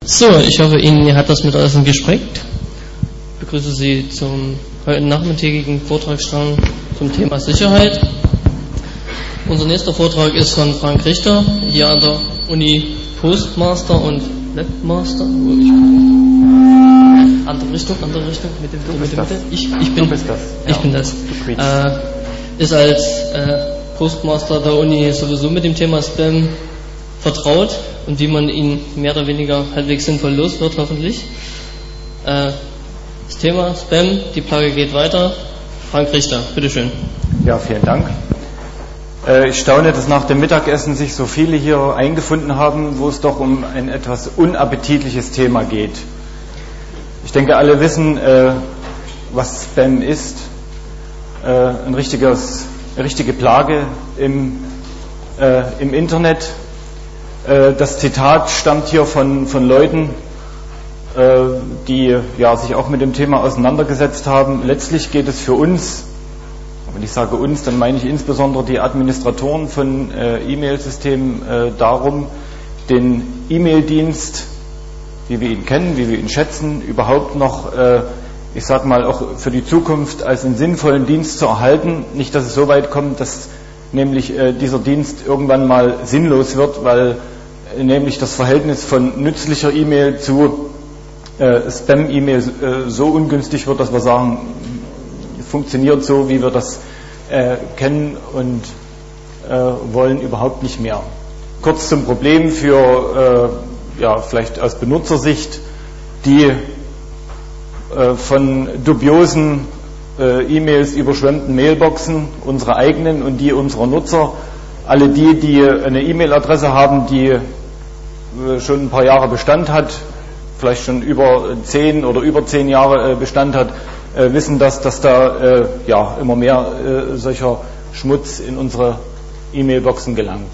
So, ich hoffe, Ihnen hat das mit Essen geschmeckt. Ich begrüße Sie zum heute nachmittägigen Vortragsstrang zum Thema Sicherheit. Unser nächster Vortrag ist von Frank Richter, hier an der Uni Postmaster und Webmaster. Andere Richtung, mit dem Mitte. Ich bin das. Ist als Postmaster der Uni sowieso mit dem Thema Spam vertraut und wie man ihn mehr oder weniger halbwegs sinnvoll los wird, hoffentlich. Das Thema Spam, die Plage geht weiter. Frank Richter, bitteschön. Ja, vielen Dank. Ich staune, dass nach dem Mittagessen sich so viele hier eingefunden haben, wo es doch um ein etwas unappetitliches Thema geht. Ich denke, alle wissen, was Spam ist. Eine richtige Plage im Internet. Das Zitat stammt hier von Leuten, die sich auch mit dem Thema auseinandergesetzt haben. Letztlich geht es für uns, wenn ich sage uns, dann meine ich insbesondere die Administratoren von E-Mail-Systemen darum, den E-Mail-Dienst, wie wir ihn kennen, wie wir ihn schätzen, überhaupt noch, ich sage mal, auch für die Zukunft als einen sinnvollen Dienst zu erhalten. Nicht, dass es so weit kommt, dass nämlich dieser Dienst irgendwann mal sinnlos wird, weil nämlich das Verhältnis von nützlicher E-Mail zu Spam-E-Mail so ungünstig wird, dass wir sagen, funktioniert so, wie wir das kennen und wollen, überhaupt nicht mehr. Kurz zum Problem für, vielleicht aus Benutzersicht, die von dubiosen E-Mails überschwemmten Mailboxen, unsere eigenen und die unserer Nutzer, alle die eine E-Mail-Adresse haben, die schon ein paar Jahre Bestand hat, vielleicht schon über 10 Jahre Bestand hat, wissen, dass da immer mehr solcher Schmutz in unsere E-Mail-Boxen gelangt.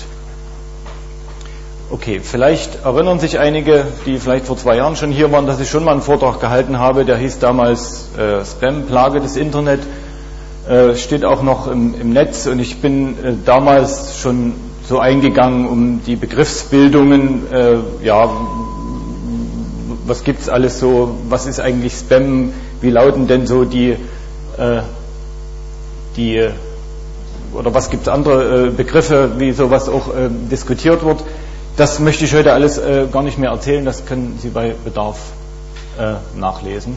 Okay, vielleicht erinnern sich einige, die vielleicht vor 2 Jahren schon hier waren, dass ich schon mal einen Vortrag gehalten habe, der hieß damals Spam, Plage des Internet, steht auch noch im Netz, und ich bin damals schon so eingegangen um die Begriffsbildungen, was gibt's alles so, was ist eigentlich Spam, wie lauten denn so oder was gibt's andere Begriffe, wie sowas auch diskutiert wird. Das möchte ich heute alles gar nicht mehr erzählen, das können Sie bei Bedarf nachlesen.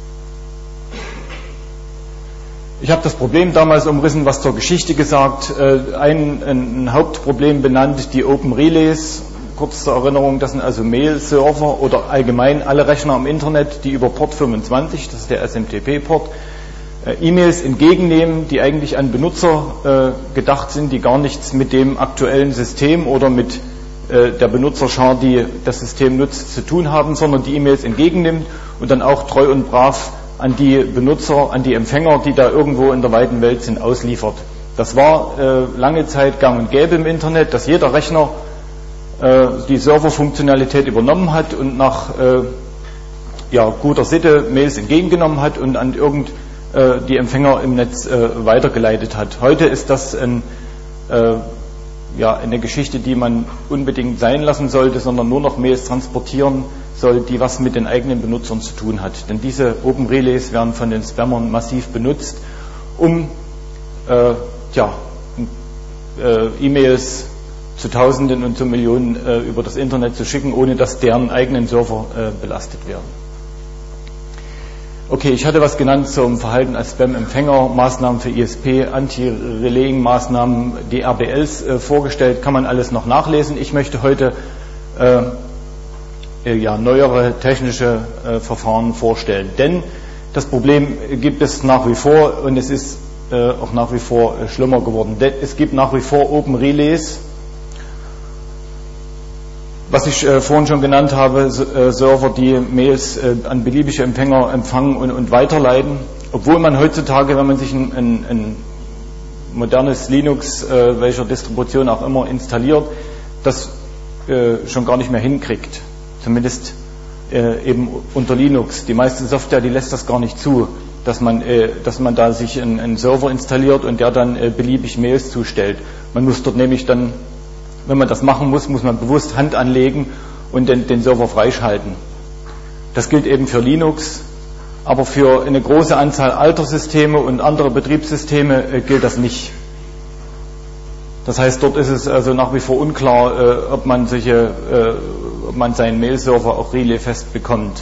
Ich habe das Problem damals umrissen, was zur Geschichte gesagt, ein Hauptproblem benannt, die Open Relays. Kurz zur Erinnerung, das sind also Mail-Server oder allgemein alle Rechner im Internet, die über Port 25, das ist der SMTP-Port, E-Mails entgegennehmen, die eigentlich an Benutzer gedacht sind, die gar nichts mit dem aktuellen System oder mit der Benutzerschar, die das System nutzt, zu tun haben, sondern die E-Mails entgegennimmt und dann auch treu und brav an die Benutzer, an die Empfänger, die da irgendwo in der weiten Welt sind, ausliefert. Das war lange Zeit gang und gäbe im Internet, dass jeder Rechner die Serverfunktionalität übernommen hat und nach guter Sitte Mails entgegengenommen hat und an die Empfänger im Netz weitergeleitet hat. Heute ist das eine Geschichte, die man unbedingt sein lassen sollte, sondern nur noch Mails transportieren soll, die was mit den eigenen Benutzern zu tun hat. Denn diese Open Relays werden von den Spammern massiv benutzt, um E-Mails zu Tausenden und zu Millionen über das Internet zu schicken, ohne dass deren eigenen Server belastet werden. Okay, ich hatte was genannt zum Verhalten als Spam-Empfänger, Maßnahmen für ISP, Anti-Relaying-Maßnahmen, die RBLs vorgestellt, kann man alles noch nachlesen. Ich möchte heute neuere technische Verfahren vorstellen, denn das Problem gibt es nach wie vor und es ist auch nach wie vor schlimmer geworden. Denn es gibt nach wie vor Open Relays, was ich vorhin schon genannt habe, Server, die Mails an beliebige Empfänger empfangen und weiterleiten, obwohl man heutzutage, wenn man sich ein modernes Linux, welcher Distribution auch immer, installiert, das schon gar nicht mehr hinkriegt, zumindest eben unter Linux. Die meiste Software, die lässt das gar nicht zu, dass man da sich einen Server installiert und der dann beliebig Mails zustellt. Man muss dort nämlich dann, wenn man das machen muss, muss man bewusst Hand anlegen und den Server freischalten. Das gilt eben für Linux, aber für eine große Anzahl alter Systeme und andere Betriebssysteme gilt das nicht. Das heißt, dort ist es also nach wie vor unklar, ob man seinen Mail-Server auch relay-fest bekommt.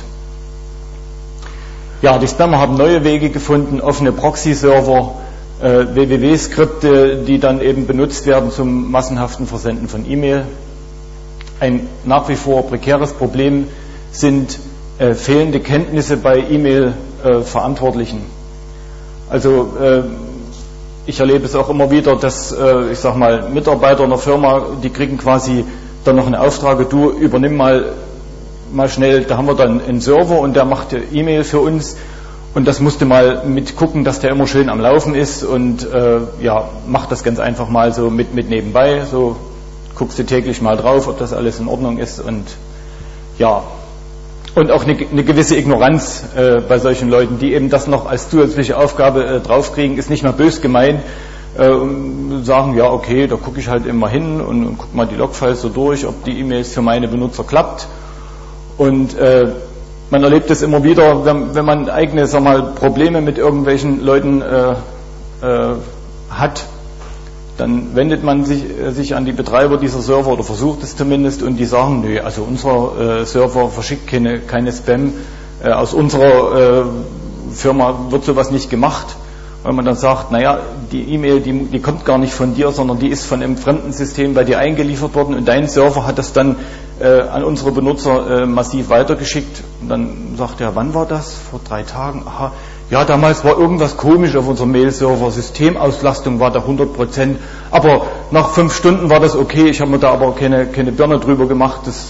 Ja, die Spammer haben neue Wege gefunden, offene Proxy-Server, www-Skripte, die dann eben benutzt werden zum massenhaften Versenden von E-Mail. Ein nach wie vor prekäres Problem sind fehlende Kenntnisse bei E-Mail-Verantwortlichen. Also ich erlebe es auch immer wieder, dass Mitarbeiter einer Firma, die kriegen quasi dann noch einen Auftrag, du übernimm mal schnell, da haben wir dann einen Server und der macht E-Mail für uns und das musst du mal mit gucken, dass der immer schön am Laufen ist und mach das ganz einfach mal so mit nebenbei, so guckst du täglich mal drauf, ob das alles in Ordnung ist und ja, und auch eine gewisse Ignoranz bei solchen Leuten, die eben das noch als zusätzliche Aufgabe draufkriegen, ist nicht mal bös gemeint, sagen, ja okay, da gucke ich halt immer hin und guck mal die Logfiles so durch, ob die E-Mails für meine Benutzer klappt. Und man erlebt es immer wieder, wenn man eigene Probleme mit irgendwelchen Leuten hat, dann wendet man sich an die Betreiber dieser Server oder versucht es zumindest und die sagen, nö, also unser Server verschickt keine Spam, aus unserer Firma wird sowas nicht gemacht, weil man dann sagt, naja, die E-Mail, die kommt gar nicht von dir, sondern die ist von einem fremden System bei dir eingeliefert worden und dein Server hat das dann an unsere Benutzer massiv weitergeschickt. Und dann sagt er, wann war das? Vor 3 Tagen? Aha, ja, damals war irgendwas komisch auf unserem Mail-Server, Systemauslastung war da 100%, aber nach 5 Stunden war das okay, ich habe mir da aber keine Birne drüber gemacht, das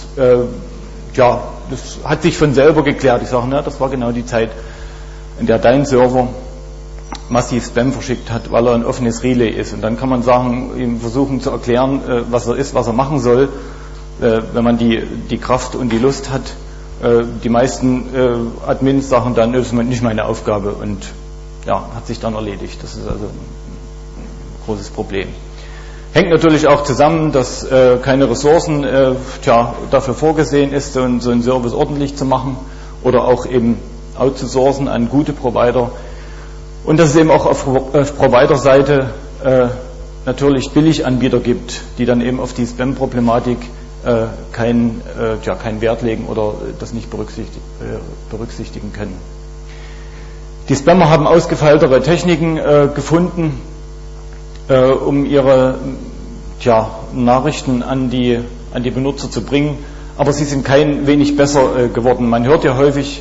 hat sich von selber geklärt. Ich sage, das war genau die Zeit, in der dein Server massiv Spam verschickt hat, weil er ein offenes Relay ist. Und dann kann man ihm versuchen zu erklären, was er ist, was er machen soll, wenn man die Kraft und die Lust hat. Die meisten Admins sagen dann, das ist nicht meine Aufgabe und hat sich dann erledigt. Das ist also ein großes Problem. Hängt natürlich auch zusammen, dass keine Ressourcen dafür vorgesehen ist, so einen Service ordentlich zu machen oder auch eben outzusourcen an gute Provider. Und dass es eben auch auf Provider-Seite natürlich Billiganbieter gibt, die dann eben auf die Spam-Problematik keinen Wert legen oder das nicht berücksichtigen können. Die Spammer haben ausgefeiltere Techniken gefunden, um ihre Nachrichten an die Benutzer zu bringen, aber sie sind kein wenig besser geworden. Man hört ja häufig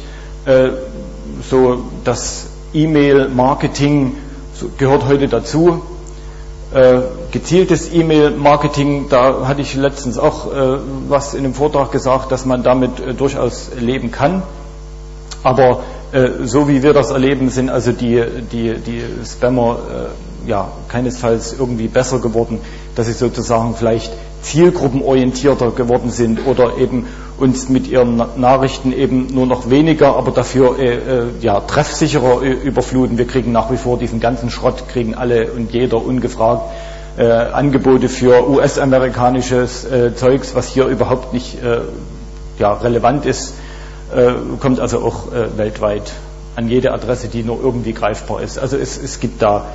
dass E-Mail-Marketing gehört heute dazu. Gezieltes E-Mail-Marketing, da hatte ich letztens auch was in einem Vortrag gesagt, dass man damit durchaus leben kann. Aber so wie wir das erleben, sind also die Spammer keinesfalls irgendwie besser geworden, dass sie sozusagen vielleicht zielgruppenorientierter geworden sind oder eben uns mit ihren Nachrichten eben nur noch weniger, aber dafür treffsicherer überfluten. Wir kriegen nach wie vor diesen ganzen Schrott, kriegen alle und jeder ungefragt Angebote für US-amerikanisches Zeugs, was hier überhaupt nicht relevant ist, kommt also auch weltweit an jede Adresse, die nur irgendwie greifbar ist. Also es gibt da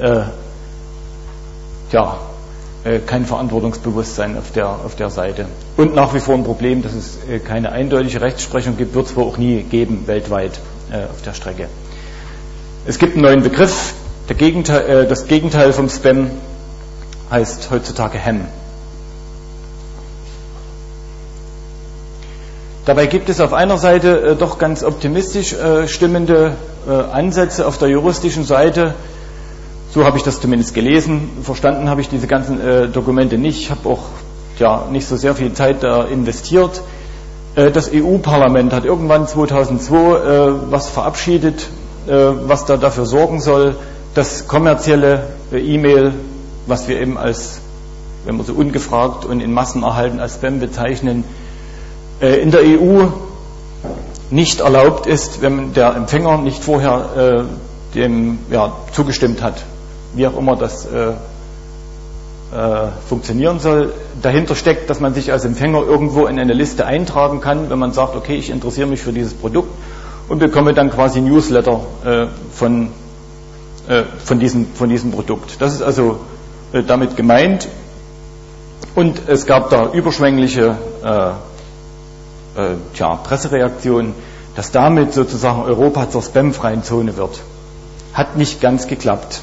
kein Verantwortungsbewusstsein auf der Seite. Und nach wie vor ein Problem, dass es keine eindeutige Rechtsprechung gibt, wird es wohl auch nie geben weltweit auf der Strecke. Es gibt einen neuen Begriff, das Gegenteil vom Spam heißt heutzutage Ham. Dabei gibt es auf einer Seite doch ganz optimistisch stimmende Ansätze auf der juristischen Seite. So habe ich das zumindest gelesen. Verstanden habe ich diese ganzen Dokumente nicht. Ich habe auch nicht so sehr viel Zeit da investiert. Das EU-Parlament hat irgendwann 2002 was verabschiedet, was da dafür sorgen soll, dass kommerzielle E-Mail, was wir eben als, wenn wir so ungefragt und in Massen erhalten, als Spam bezeichnen, in der EU nicht erlaubt ist, wenn der Empfänger nicht vorher dem zugestimmt hat. Wie auch immer das funktionieren soll, dahinter steckt, dass man sich als Empfänger irgendwo in eine Liste eintragen kann, wenn man sagt, okay, ich interessiere mich für dieses Produkt und bekomme dann quasi Newsletter von diesem Produkt. Das ist also damit gemeint. Und es gab da überschwängliche Pressereaktionen, dass damit sozusagen Europa zur spamfreien Zone wird. Hat nicht ganz geklappt.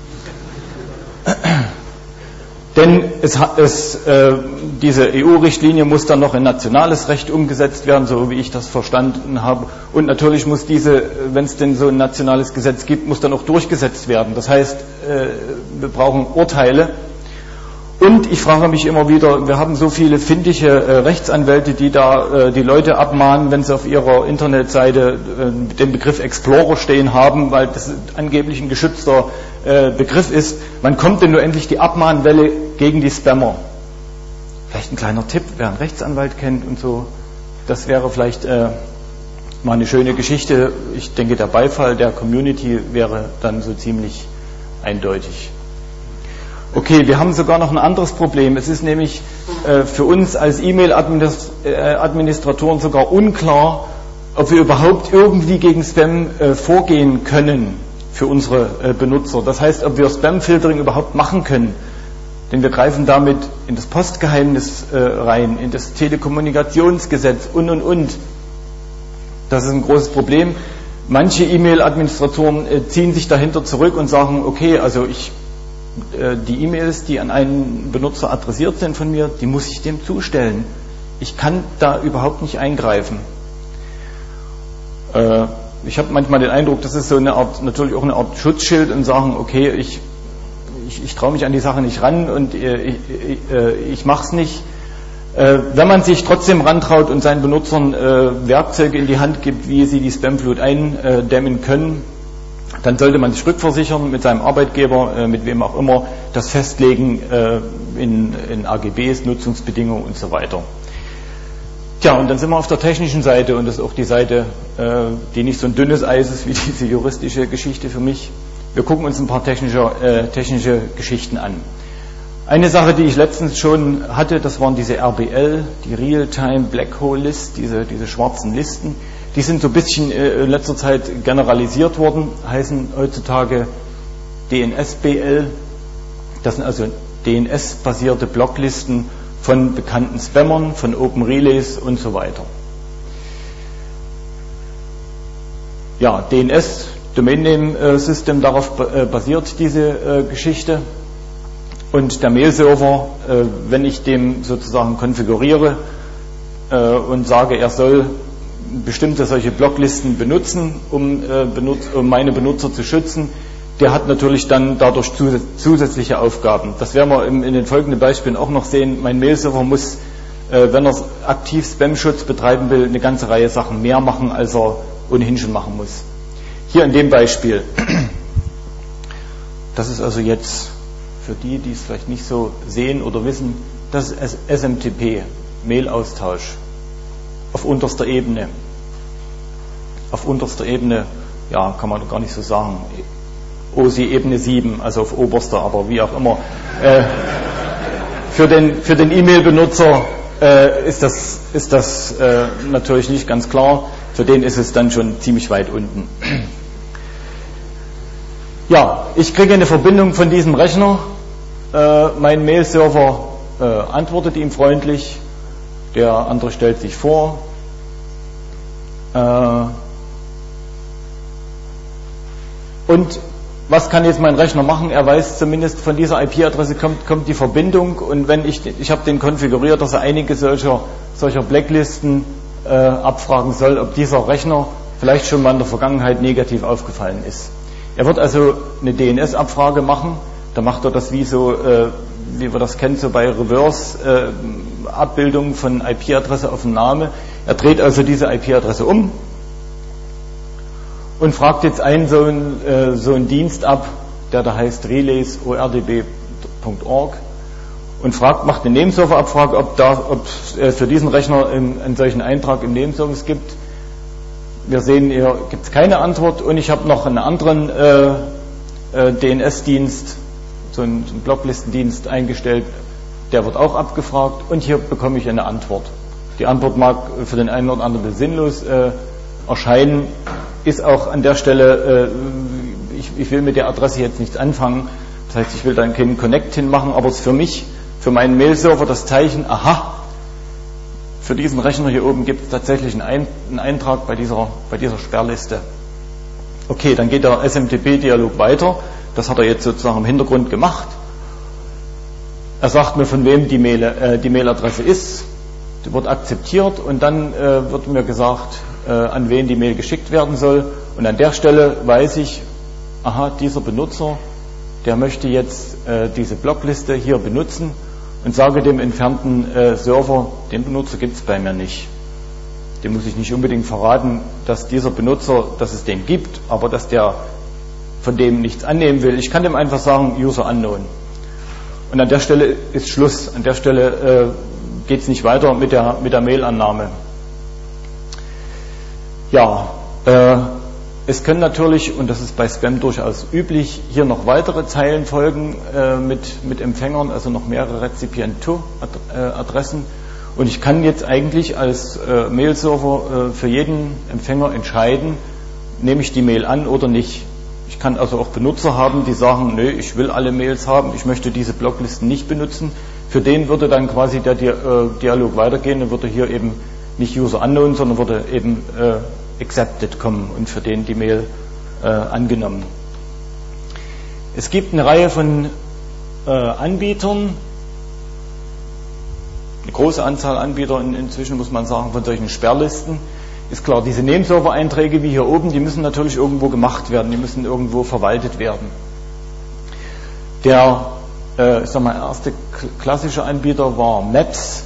Denn diese EU-Richtlinie muss dann noch in nationales Recht umgesetzt werden, so wie ich das verstanden habe. Und natürlich muss wenn es denn so ein nationales Gesetz gibt, muss dann auch durchgesetzt werden. Das heißt, wir brauchen Urteile. Und ich frage mich immer wieder, wir haben so viele findige Rechtsanwälte, die da die Leute abmahnen, wenn sie auf ihrer Internetseite den Begriff Explorer stehen haben, weil das angeblich ein geschützter Begriff ist. Wann kommt denn nur endlich die Abmahnwelle gegen die Spammer? Vielleicht ein kleiner Tipp, wer einen Rechtsanwalt kennt und so, das wäre vielleicht mal eine schöne Geschichte. Ich denke, der Beifall der Community wäre dann so ziemlich eindeutig. Okay, wir haben sogar noch ein anderes Problem. Es ist nämlich für uns als E-Mail-Administratoren sogar unklar, ob wir überhaupt irgendwie gegen Spam vorgehen können für unsere Benutzer. Das heißt, ob wir Spam-Filtering überhaupt machen können. Denn wir greifen damit in das Postgeheimnis rein, in das Telekommunikationsgesetz und. Das ist ein großes Problem. Manche E-Mail-Administratoren ziehen sich dahinter zurück und sagen, okay, also die E-Mails, die an einen Benutzer adressiert sind von mir, die muss ich dem zustellen. Ich kann da überhaupt nicht eingreifen. Ich habe manchmal den Eindruck, das ist so natürlich auch eine Art Schutzschild und sagen, okay, ich traue mich an die Sache nicht ran und ich mache es nicht. Wenn man sich trotzdem rantraut und seinen Benutzern Werkzeuge in die Hand gibt, wie sie die Spamflut eindämmen können, dann sollte man sich rückversichern mit seinem Arbeitgeber, mit wem auch immer, das festlegen in AGBs, Nutzungsbedingungen und so weiter. Tja, und dann sind wir auf der technischen Seite und das ist auch die Seite, die nicht so ein dünnes Eis ist wie diese juristische Geschichte für mich. Wir gucken uns ein paar technische Geschichten an. Eine Sache, die ich letztens schon hatte, das waren diese RBL, die Real-Time Black Hole List, diese schwarzen Listen. Die sind so ein bisschen in letzter Zeit generalisiert worden, heißen heutzutage DNS-BL. Das sind also DNS-basierte Blocklisten von bekannten Spammern, von Open Relays und so weiter. Ja, DNS, Domain Name System, darauf basiert diese Geschichte. Und der Mail-Server, wenn ich dem sozusagen konfiguriere und sage, er soll bestimmte solche Blocklisten benutzen, um meine Benutzer zu schützen, der hat natürlich dann dadurch zusätzliche Aufgaben. Das werden wir in den folgenden Beispielen auch noch sehen. Mein Mail-Server muss, wenn er aktiv Spam-Schutz betreiben will, eine ganze Reihe Sachen mehr machen, als er ohnehin schon machen muss. Hier in dem Beispiel. Das ist also jetzt für die, die es vielleicht nicht so sehen oder wissen, das ist SMTP, Mail-Austausch. Auf unterster Ebene. Auf unterster Ebene, ja, kann man gar nicht so sagen. OSI Ebene 7, also auf oberster, aber wie auch immer. Für den E-Mail-Benutzer ist das natürlich nicht ganz klar. Für den ist es dann schon ziemlich weit unten. Ja, ich kriege eine Verbindung von diesem Rechner. Mein Mail-Server antwortet ihm freundlich. Der andere stellt sich vor. Und was kann jetzt mein Rechner machen? Er weiß zumindest, von dieser IP-Adresse kommt die Verbindung, und wenn ich habe den konfiguriert, dass er einige solcher Blacklisten abfragen soll, ob dieser Rechner vielleicht schon mal in der Vergangenheit negativ aufgefallen ist. Er wird also eine DNS-Abfrage machen. Da macht er das wie wir das kennen, so bei Reverse-Abbildungen von IP-Adresse auf den Namen. Er dreht also diese IP-Adresse um und fragt jetzt so einen Dienst ab, der da heißt relays.ordb.org, und macht eine Nameserver-Abfrage, ob es für diesen Rechner einen solchen Eintrag im Nameservice gibt. Wir sehen, hier gibt es keine Antwort, und ich habe noch einen anderen DNS-Dienst, so einen Blocklistendienst eingestellt, der wird auch abgefragt und hier bekomme ich eine Antwort. Die Antwort mag für den einen oder anderen sinnlos erscheinen, ist auch an der Stelle, ich will mit der Adresse jetzt nichts anfangen, das heißt, ich will dann keinen Connect hinmachen, aber es ist für mich, für meinen Mail-Server das Zeichen, aha, für diesen Rechner hier oben gibt es tatsächlich einen Eintrag bei dieser Sperrliste. Okay, dann geht der SMTP-Dialog weiter, das hat er jetzt sozusagen im Hintergrund gemacht. Er sagt mir, von wem die Mailadresse ist, die wird akzeptiert und dann wird mir gesagt, an wen die Mail geschickt werden soll. Und an der Stelle weiß ich, aha, dieser Benutzer, der möchte jetzt diese Blockliste hier benutzen und sage dem entfernten Server, den Benutzer gibt es bei mir nicht. Dem muss ich nicht unbedingt verraten, dass dieser Benutzer, dass es den gibt, aber dass der von dem nichts annehmen will. Ich kann dem einfach sagen, User unknown. Und an der Stelle ist Schluss. An der Stelle geht es nicht weiter mit der Mail-Annahme. Ja, es können natürlich, und das ist bei Spam durchaus üblich, hier noch weitere Zeilen folgen mit Empfängern, also noch mehrere Recipient-to-Adressen. Und ich kann jetzt eigentlich als Mail-Server für jeden Empfänger entscheiden, nehme ich die Mail an oder nicht. Ich kann also auch Benutzer haben, die sagen, nö, ich will alle Mails haben, ich möchte diese Blocklisten nicht benutzen. Für den würde dann quasi der Dialog weitergehen, dann würde hier eben nicht User unknown, sondern würde eben accepted kommen und für den die Mail angenommen. Es gibt eine Reihe von Anbietern, eine große Anzahl Anbieter inzwischen, muss man sagen, von solchen Sperrlisten. Ist klar, diese Nameserver-Einträge wie hier oben, die müssen natürlich irgendwo gemacht werden, die müssen irgendwo verwaltet werden. Der erste klassische Anbieter war Maps.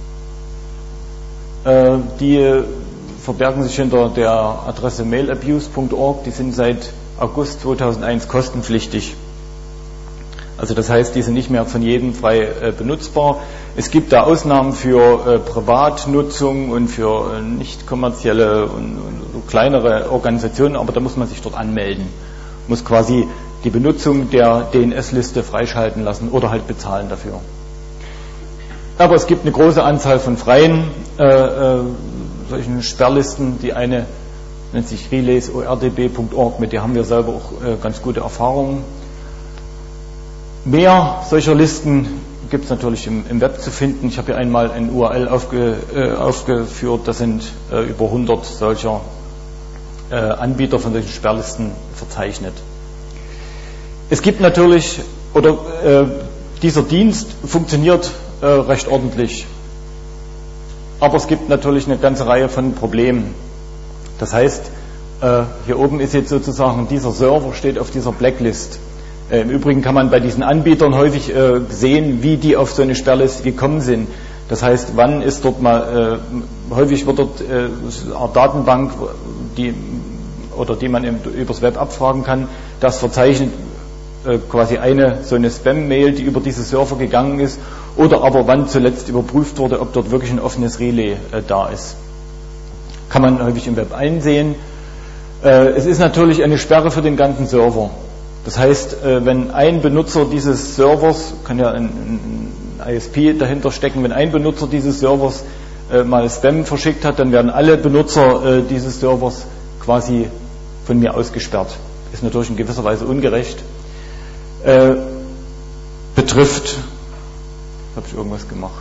Die verbergen sich hinter der Adresse mailabuse.org, die sind seit August 2001 kostenpflichtig. Also das heißt, die sind nicht mehr von jedem frei benutzbar. Es gibt da Ausnahmen für Privatnutzung und für nicht kommerzielle und so kleinere Organisationen, aber da muss man sich dort anmelden. Muss quasi die Benutzung der DNS-Liste freischalten lassen oder halt bezahlen dafür. Aber es gibt eine große Anzahl von freien solchen Sperrlisten. Die eine nennt sich relays.ordb.org, mit der haben wir selber auch ganz gute Erfahrungen. Mehr solcher Listen gibt es natürlich im Web zu finden. Ich habe hier einmal ein URL aufgeführt, das sind über 100 solcher Anbieter von solchen Sperrlisten verzeichnet. Es gibt natürlich, dieser Dienst funktioniert recht ordentlich, aber es gibt natürlich eine ganze Reihe von Problemen. Das heißt, hier oben ist jetzt sozusagen dieser Server steht auf dieser Blacklist. Im Übrigen kann man bei diesen Anbietern häufig sehen, wie die auf so eine Sperrliste gekommen sind. Das heißt, wann ist dort mal, häufig wird dort eine Art Datenbank, die man übers Web abfragen kann, das verzeichnet quasi so eine Spam-Mail, die über diese Server gegangen ist, oder aber wann zuletzt überprüft wurde, ob dort wirklich ein offenes Relay da ist. Kann man häufig im Web einsehen. Es ist natürlich eine Sperre für den ganzen Server. Das heißt, wenn ein Benutzer dieses Servers, kann ja ein ISP dahinter stecken, wenn ein Benutzer dieses Servers mal Spam verschickt hat, dann werden alle Benutzer dieses Servers quasi von mir ausgesperrt. Ist natürlich in gewisser Weise ungerecht. Betrifft, habe ich irgendwas gemacht?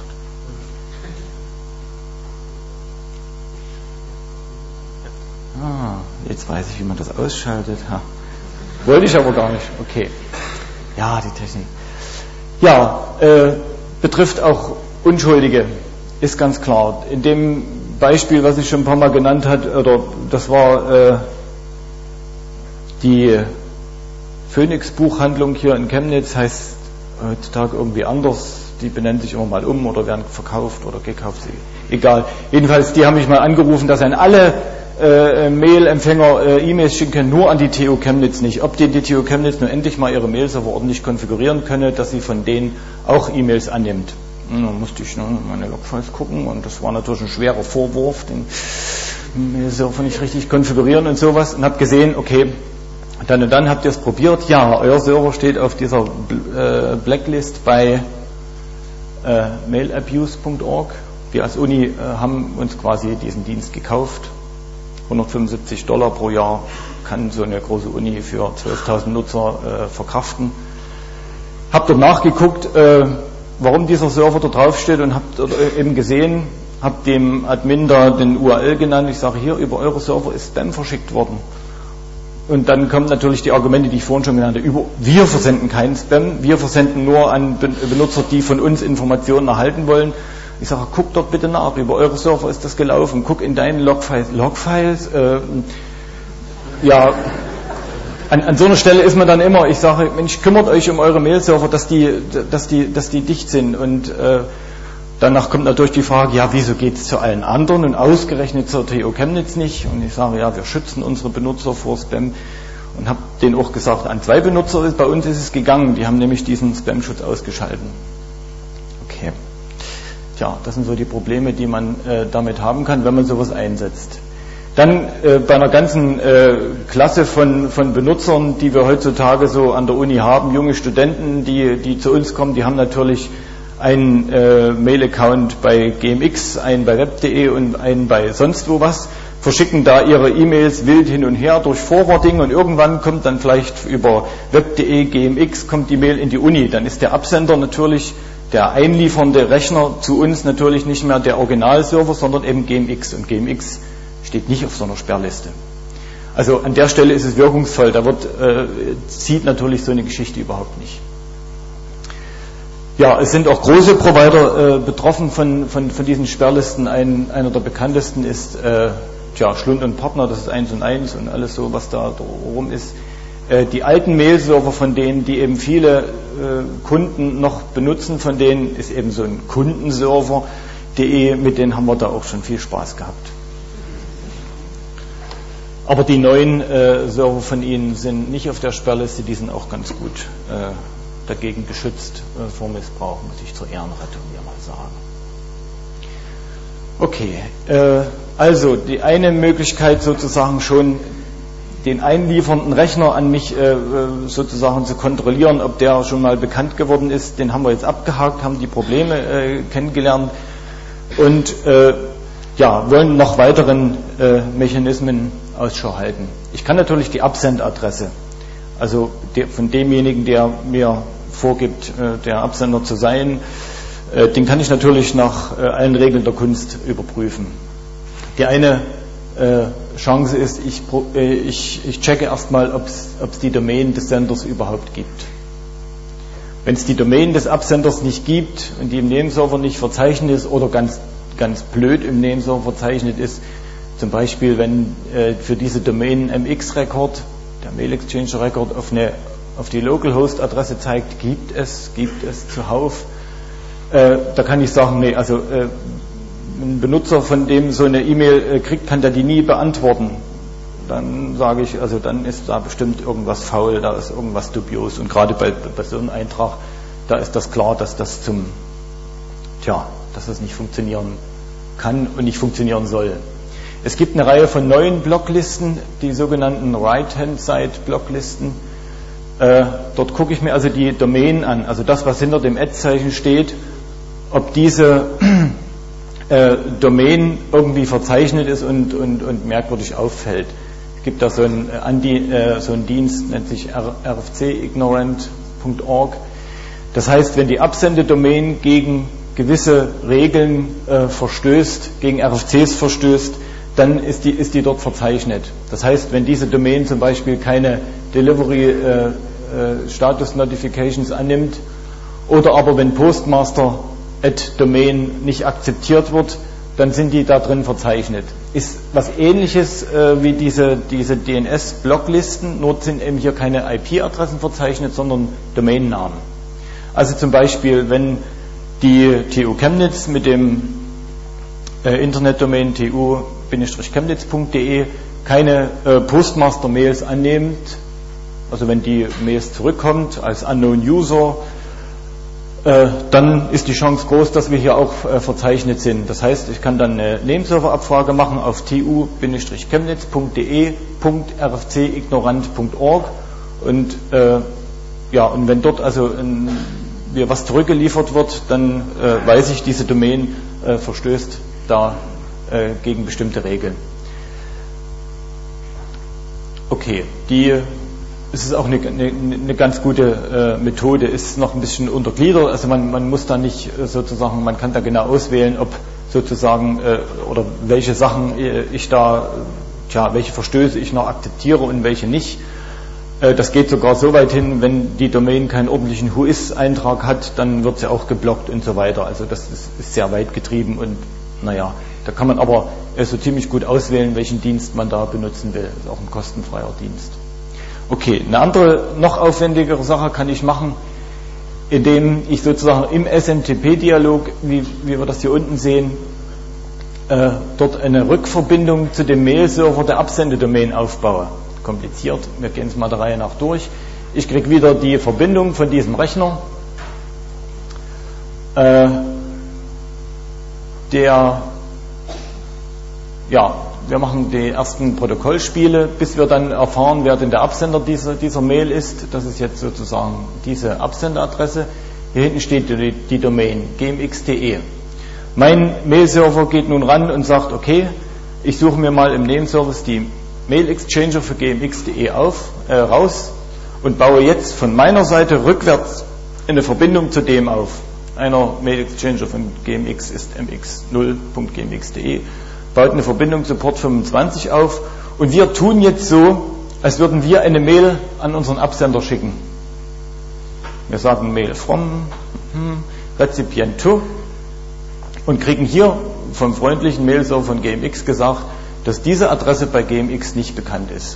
Jetzt weiß ich, wie man das ausschaltet. Wollte ich aber gar nicht. Okay. Ja, die Technik. Ja, betrifft auch Unschuldige, ist ganz klar. In dem Beispiel, was ich schon ein paar Mal genannt habe, das war die Phoenix-Buchhandlung hier in Chemnitz, heißt heutzutage irgendwie anders. Die benennen sich immer mal um oder werden verkauft oder gekauft. Egal. Jedenfalls, die haben mich mal angerufen, dass an alle Mail-Empfänger E-Mails schicken können, nur an die TU Chemnitz nicht. Ob die TU Chemnitz nur endlich mal ihre Mail-Server ordentlich konfigurieren könne, dass sie von denen auch E-Mails annimmt. Und dann musste ich meine Logfiles gucken und das war natürlich ein schwerer Vorwurf, den Mail-Server nicht richtig konfigurieren und sowas, und habe gesehen, okay, Dann habt ihr es probiert. Ja, euer Server steht auf dieser Blacklist bei mailabuse.org. Wir als Uni haben uns quasi diesen Dienst gekauft. $175 pro Jahr kann so eine große Uni für 12.000 Nutzer verkraften. Hab dort nachgeguckt, warum dieser Server da drauf steht und hab dort eben gesehen, hab dem Admin da den URL genannt. Ich sage, hier über eure Server ist Spam verschickt worden. Und dann kommen natürlich die Argumente, die ich vorhin schon genannt habe. Wir versenden keinen Spam, wir versenden nur an Benutzer, die von uns Informationen erhalten wollen. Ich sage, guck dort bitte nach, über eure Server ist das gelaufen, guck in deinen Logfiles. Ja, an so einer Stelle ist man dann immer, ich sage, Mensch, kümmert euch um eure Mail-Server, dass die dicht sind. Und danach kommt natürlich die Frage, ja, wieso geht es zu allen anderen und ausgerechnet zur TU Chemnitz nicht? Und ich sage, ja, wir schützen unsere Benutzer vor Spam. Und habe denen auch gesagt, an 2 Benutzer bei uns ist es gegangen, die haben nämlich diesen Spam-Schutz ausgeschalten. Okay. Tja, das sind so die Probleme, die man damit haben kann, wenn man sowas einsetzt. Dann bei einer ganzen Klasse von Benutzern, die wir heutzutage so an der Uni haben, junge Studenten, die zu uns kommen, die haben natürlich einen Mail-Account bei GMX, einen bei web.de und einen bei sonst wo was, verschicken da ihre E-Mails wild hin und her durch Forwarding und irgendwann kommt dann vielleicht über web.de, GMX, kommt die Mail in die Uni. Dann ist der Absender natürlich, der einliefernde Rechner zu uns natürlich nicht mehr der Originalserver, sondern eben GMX. Und GMX steht nicht auf so einer Sperrliste. Also an der Stelle ist es wirkungsvoll, da zieht natürlich so eine Geschichte überhaupt nicht. Ja, es sind auch große Provider betroffen von diesen Sperrlisten. Einer der bekanntesten ist Schlund und Partner, das ist 1&1 und alles so, was da rum ist. Die alten Mail-Server von denen, die eben viele Kunden noch benutzen, von denen ist eben so ein Kundenserver.de, mit denen haben wir da auch schon viel Spaß gehabt. Aber die neuen Server von ihnen sind nicht auf der Sperrliste, die sind auch ganz gut dagegen geschützt vor Missbrauch, muss ich zur Ehrenrettung hier mal sagen. Okay, also die eine Möglichkeit sozusagen schon, den einliefernden Rechner an mich sozusagen zu kontrollieren, ob der schon mal bekannt geworden ist, den haben wir jetzt abgehakt, haben die Probleme kennengelernt und wollen noch weiteren Mechanismen Ausschau halten. Ich kann natürlich die Absendadresse, also von demjenigen, der mir vorgibt, der Absender zu sein, den kann ich natürlich nach allen Regeln der Kunst überprüfen. Die eine Chance ist, ich checke erstmal, ob es die Domain des Senders überhaupt gibt. Wenn es die Domain des Absenders nicht gibt und die im Nameserver nicht verzeichnet ist oder ganz blöd im Nameserver verzeichnet ist, zum Beispiel wenn für diese Domain MX-Record, der Mail Exchange Record, auf die Localhost-Adresse zeigt, gibt es zuhauf, da kann ich sagen, nee, also ein Benutzer, von dem so eine E-Mail kriegt, kann der die nie beantworten. Dann sage ich, also dann ist da bestimmt irgendwas faul, da ist irgendwas dubios. Und gerade bei so einem Eintrag, da ist das klar, dass das dass das nicht funktionieren kann und nicht funktionieren soll. Es gibt eine Reihe von neuen Blocklisten, die sogenannten Right-Hand-Side-Blocklisten. Dort gucke ich mir also die Domain an, also das, was hinter dem Ad-Zeichen steht, ob diese Domain irgendwie verzeichnet ist und merkwürdig auffällt. Es gibt da so einen Dienst, nennt sich rfcignorant.org. Das heißt, wenn die Absendedomain gegen gewisse Regeln verstößt, gegen RFCs verstößt, dann ist die dort verzeichnet. Das heißt, wenn diese Domain zum Beispiel keine Delivery Status Notifications annimmt oder aber wenn Postmaster @domain nicht akzeptiert wird, dann sind die da drin verzeichnet. Ist was Ähnliches wie diese DNS-Blocklisten, nur sind eben hier keine IP-Adressen verzeichnet, sondern Domainnamen. Also zum Beispiel, wenn die TU Chemnitz mit dem Internetdomain tu-chemnitz.de keine Postmaster-Mails annimmt, also wenn die Mails zurückkommt als Unknown User, dann ist die Chance groß, dass wir hier auch verzeichnet sind. Das heißt, ich kann dann eine Nameserver-Abfrage machen auf tu-chemnitz.de.rfcignorant.org und und wenn dort also mir was zurückgeliefert wird, dann weiß ich, diese Domain verstößt da gegen bestimmte Regeln. Okay, es ist auch eine ganz gute Methode, ist noch ein bisschen untergliedert, also man muss da nicht sozusagen, man kann da genau auswählen, ob sozusagen oder welche Sachen ich da, welche Verstöße ich noch akzeptiere und welche nicht. Das geht sogar so weit hin, wenn die Domain keinen ordentlichen Whois-Eintrag hat, dann wird sie auch geblockt und so weiter. Also das ist sehr weit getrieben und da kann man aber so ziemlich gut auswählen, welchen Dienst man da benutzen will. Das ist auch ein kostenfreier Dienst. Okay, eine andere, noch aufwendigere Sache kann ich machen, indem ich sozusagen im SMTP-Dialog, wie wir das hier unten sehen, dort eine Rückverbindung zu dem Mail-Server der Absendedomain aufbaue. Kompliziert, wir gehen es mal der Reihe nach durch. Ich kriege wieder die Verbindung von diesem Rechner. Wir machen die ersten Protokollspiele, bis wir dann erfahren, wer denn der Absender dieser Mail ist. Das ist jetzt sozusagen diese Absenderadresse. Hier hinten steht die Domain gmx.de. Mein Mail-Server geht nun ran und sagt, okay, ich suche mir mal im Nameservice die Mail-Exchanger für gmx.de raus und baue jetzt von meiner Seite rückwärts eine Verbindung zu dem auf. Einer Mail-Exchanger von gmx ist mx0.gmx.de. Baut eine Verbindung zu Port 25 auf und wir tun jetzt so, als würden wir eine Mail an unseren Absender schicken. Wir sagen Mail from Rezipient to und kriegen hier vom freundlichen Mail-Server von GMX gesagt, dass diese Adresse bei GMX nicht bekannt ist.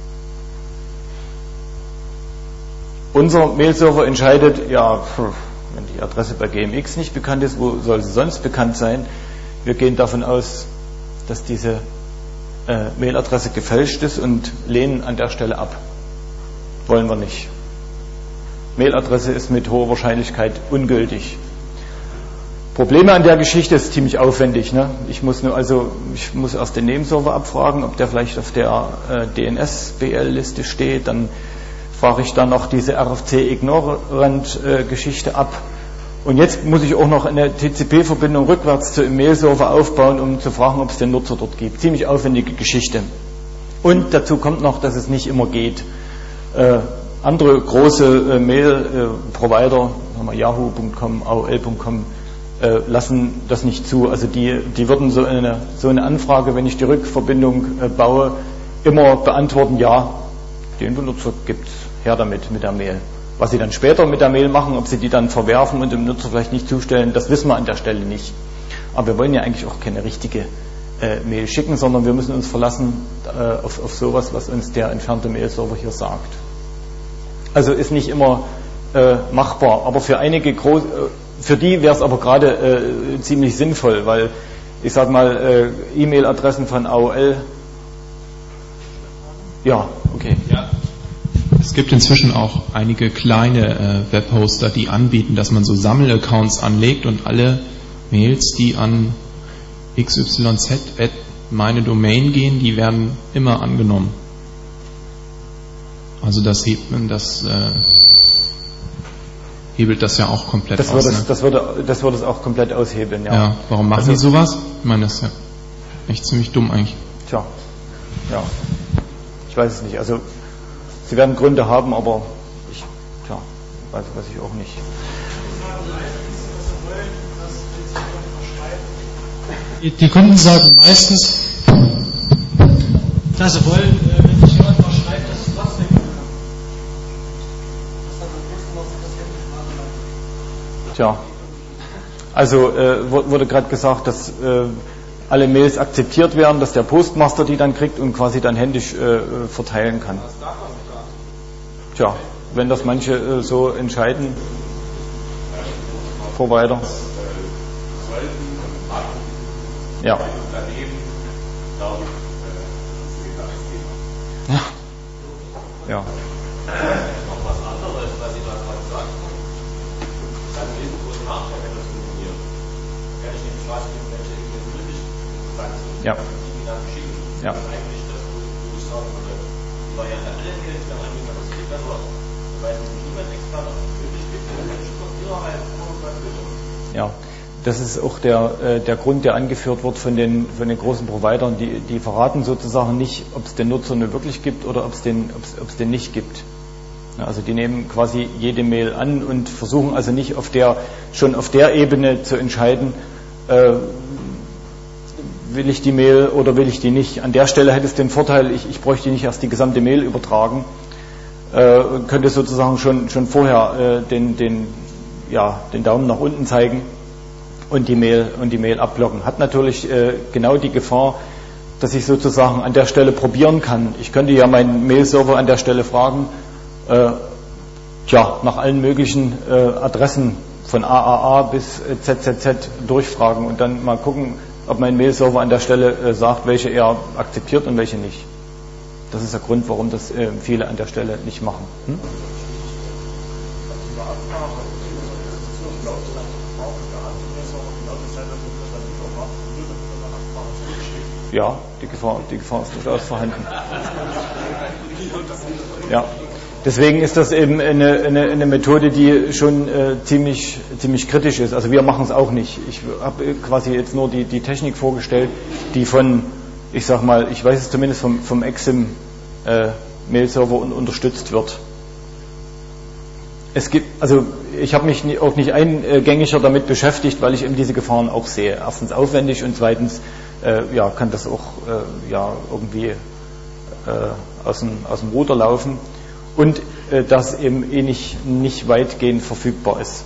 Unser Mail-Server entscheidet, wenn die Adresse bei GMX nicht bekannt ist, wo soll sie sonst bekannt sein? Wir gehen davon aus, dass diese Mailadresse gefälscht ist und lehnen an der Stelle ab. Wollen wir nicht. Mailadresse ist mit hoher Wahrscheinlichkeit ungültig. Probleme an der Geschichte ist ziemlich aufwendig. Ne? Ich muss erst den Nameserver abfragen, ob der vielleicht auf der DNS-BL-Liste steht. Dann frage ich dann noch diese RFC-Ignorant-Geschichte ab. Und jetzt muss ich auch noch eine TCP-Verbindung rückwärts zum Mail-Server aufbauen, um zu fragen, ob es den Nutzer dort gibt. Ziemlich aufwendige Geschichte. Und dazu kommt noch, dass es nicht immer geht. Andere große Mail-Provider, Yahoo.com, AOL.com, lassen das nicht zu. Also die würden so eine Anfrage, wenn ich die Rückverbindung baue, immer beantworten, ja, den Benutzer gibt's, her damit mit der Mail. Was sie dann später mit der Mail machen, ob sie die dann verwerfen und dem Nutzer vielleicht nicht zustellen, das wissen wir an der Stelle nicht. Aber wir wollen ja eigentlich auch keine richtige Mail schicken, sondern wir müssen uns verlassen auf sowas, was uns der entfernte Mail-Server hier sagt. Also ist nicht immer machbar, aber für einige für die wäre es aber gerade ziemlich sinnvoll, weil ich sag mal E-Mail-Adressen von AOL. Ja, okay. Ja. Es gibt inzwischen auch einige kleine Webhoster, die anbieten, dass man so Sammelaccounts anlegt und alle Mails, die an xyz@ meine Domain gehen, die werden immer angenommen. Also das hebelt das ja auch komplett aus. Das würde es auch komplett aushebeln, ja. Ja, warum machen die sowas? Ich meine, das ist ja echt ziemlich dumm eigentlich. Tja, ja. Ich weiß es nicht. Also sie werden Gründe haben, aber weiß ich auch nicht. Die Kunden sagen meistens, dass sie wollen, wenn sich jemand mal schreibt, dass es trotzdem Tja, also wurde gerade gesagt, dass alle Mails akzeptiert werden, dass der Postmaster die dann kriegt und quasi dann händisch verteilen kann. Tja, wenn das manche so entscheiden, Provider. Ja. Ja. Noch was anderes, was Sie da gerade sagten. Ja. die Ihnen dann schicken. Ja. Das ist eigentlich das, wo ich sagen würde, die Variante alle Mails werden angegangen. Das geht also, weil es niemand extra möglich gibt, dann kann ich von Ihrer Seite irgendwas bitte. Ja. Das ist auch der Grund, der angeführt wird von den großen Providern. Die verraten sozusagen nicht, ob es den Nutzer nur wirklich gibt oder ob es den nicht gibt. Ja, also die nehmen quasi jede Mail an und versuchen also nicht schon auf der Ebene zu entscheiden, will ich die Mail oder will ich die nicht. An der Stelle hätte es den Vorteil, ich bräuchte nicht erst die gesamte Mail übertragen, könnte sozusagen schon vorher den Daumen nach unten zeigen und die Mail abblocken. Hat natürlich genau die Gefahr, dass ich sozusagen an der Stelle probieren kann. Ich könnte ja meinen Mail-Server an der Stelle fragen, nach allen möglichen Adressen von AAA bis ZZZ durchfragen und dann mal gucken, ob mein Mail-Server an der Stelle sagt, welche er akzeptiert und welche nicht. Das ist der Grund, warum das viele an der Stelle nicht machen. Ja, die Gefahr ist durchaus vorhanden. Ja, deswegen ist das eben eine Methode, die schon ziemlich kritisch ist. Also wir machen es auch nicht. Ich habe quasi jetzt nur die Technik vorgestellt, die von, ich sag mal, ich weiß es zumindest vom Exim Mail-Server unterstützt wird. Ich habe mich auch nicht eingängiger damit beschäftigt, weil ich eben diese Gefahren auch sehe. Erstens aufwendig und zweitens kann das auch irgendwie aus dem Ruder laufen und das eben nicht weitgehend verfügbar ist.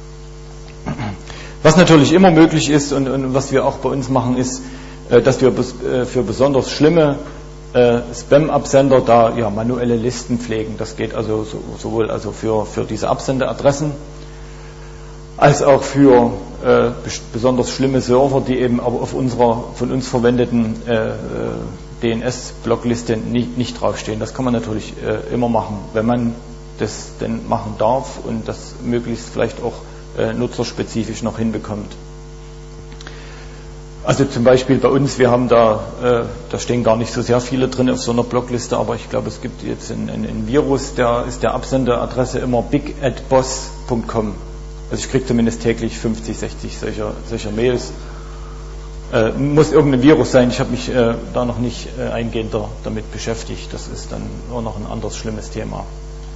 Was natürlich immer möglich ist und was wir auch bei uns machen, ist, dass wir für besonders schlimme Spam-Absender da manuelle Listen pflegen. Das geht also sowohl für diese Absendeadressen als auch für besonders schlimme Server, die eben aber auf unserer von uns verwendeten DNS-Blockliste nicht draufstehen. Das kann man natürlich immer machen, wenn man das denn machen darf und das möglichst vielleicht auch nutzerspezifisch noch hinbekommt. Also zum Beispiel bei uns, wir haben da stehen gar nicht so sehr viele drin auf so einer Blockliste, aber ich glaube, es gibt jetzt einen Virus, der ist der Absenderadresse immer big@boss.com. Also ich kriege zumindest täglich 50, 60 solcher Mails. Muss irgendein Virus sein, ich habe mich da noch nicht eingehender damit beschäftigt. Das ist dann nur noch ein anderes schlimmes Thema.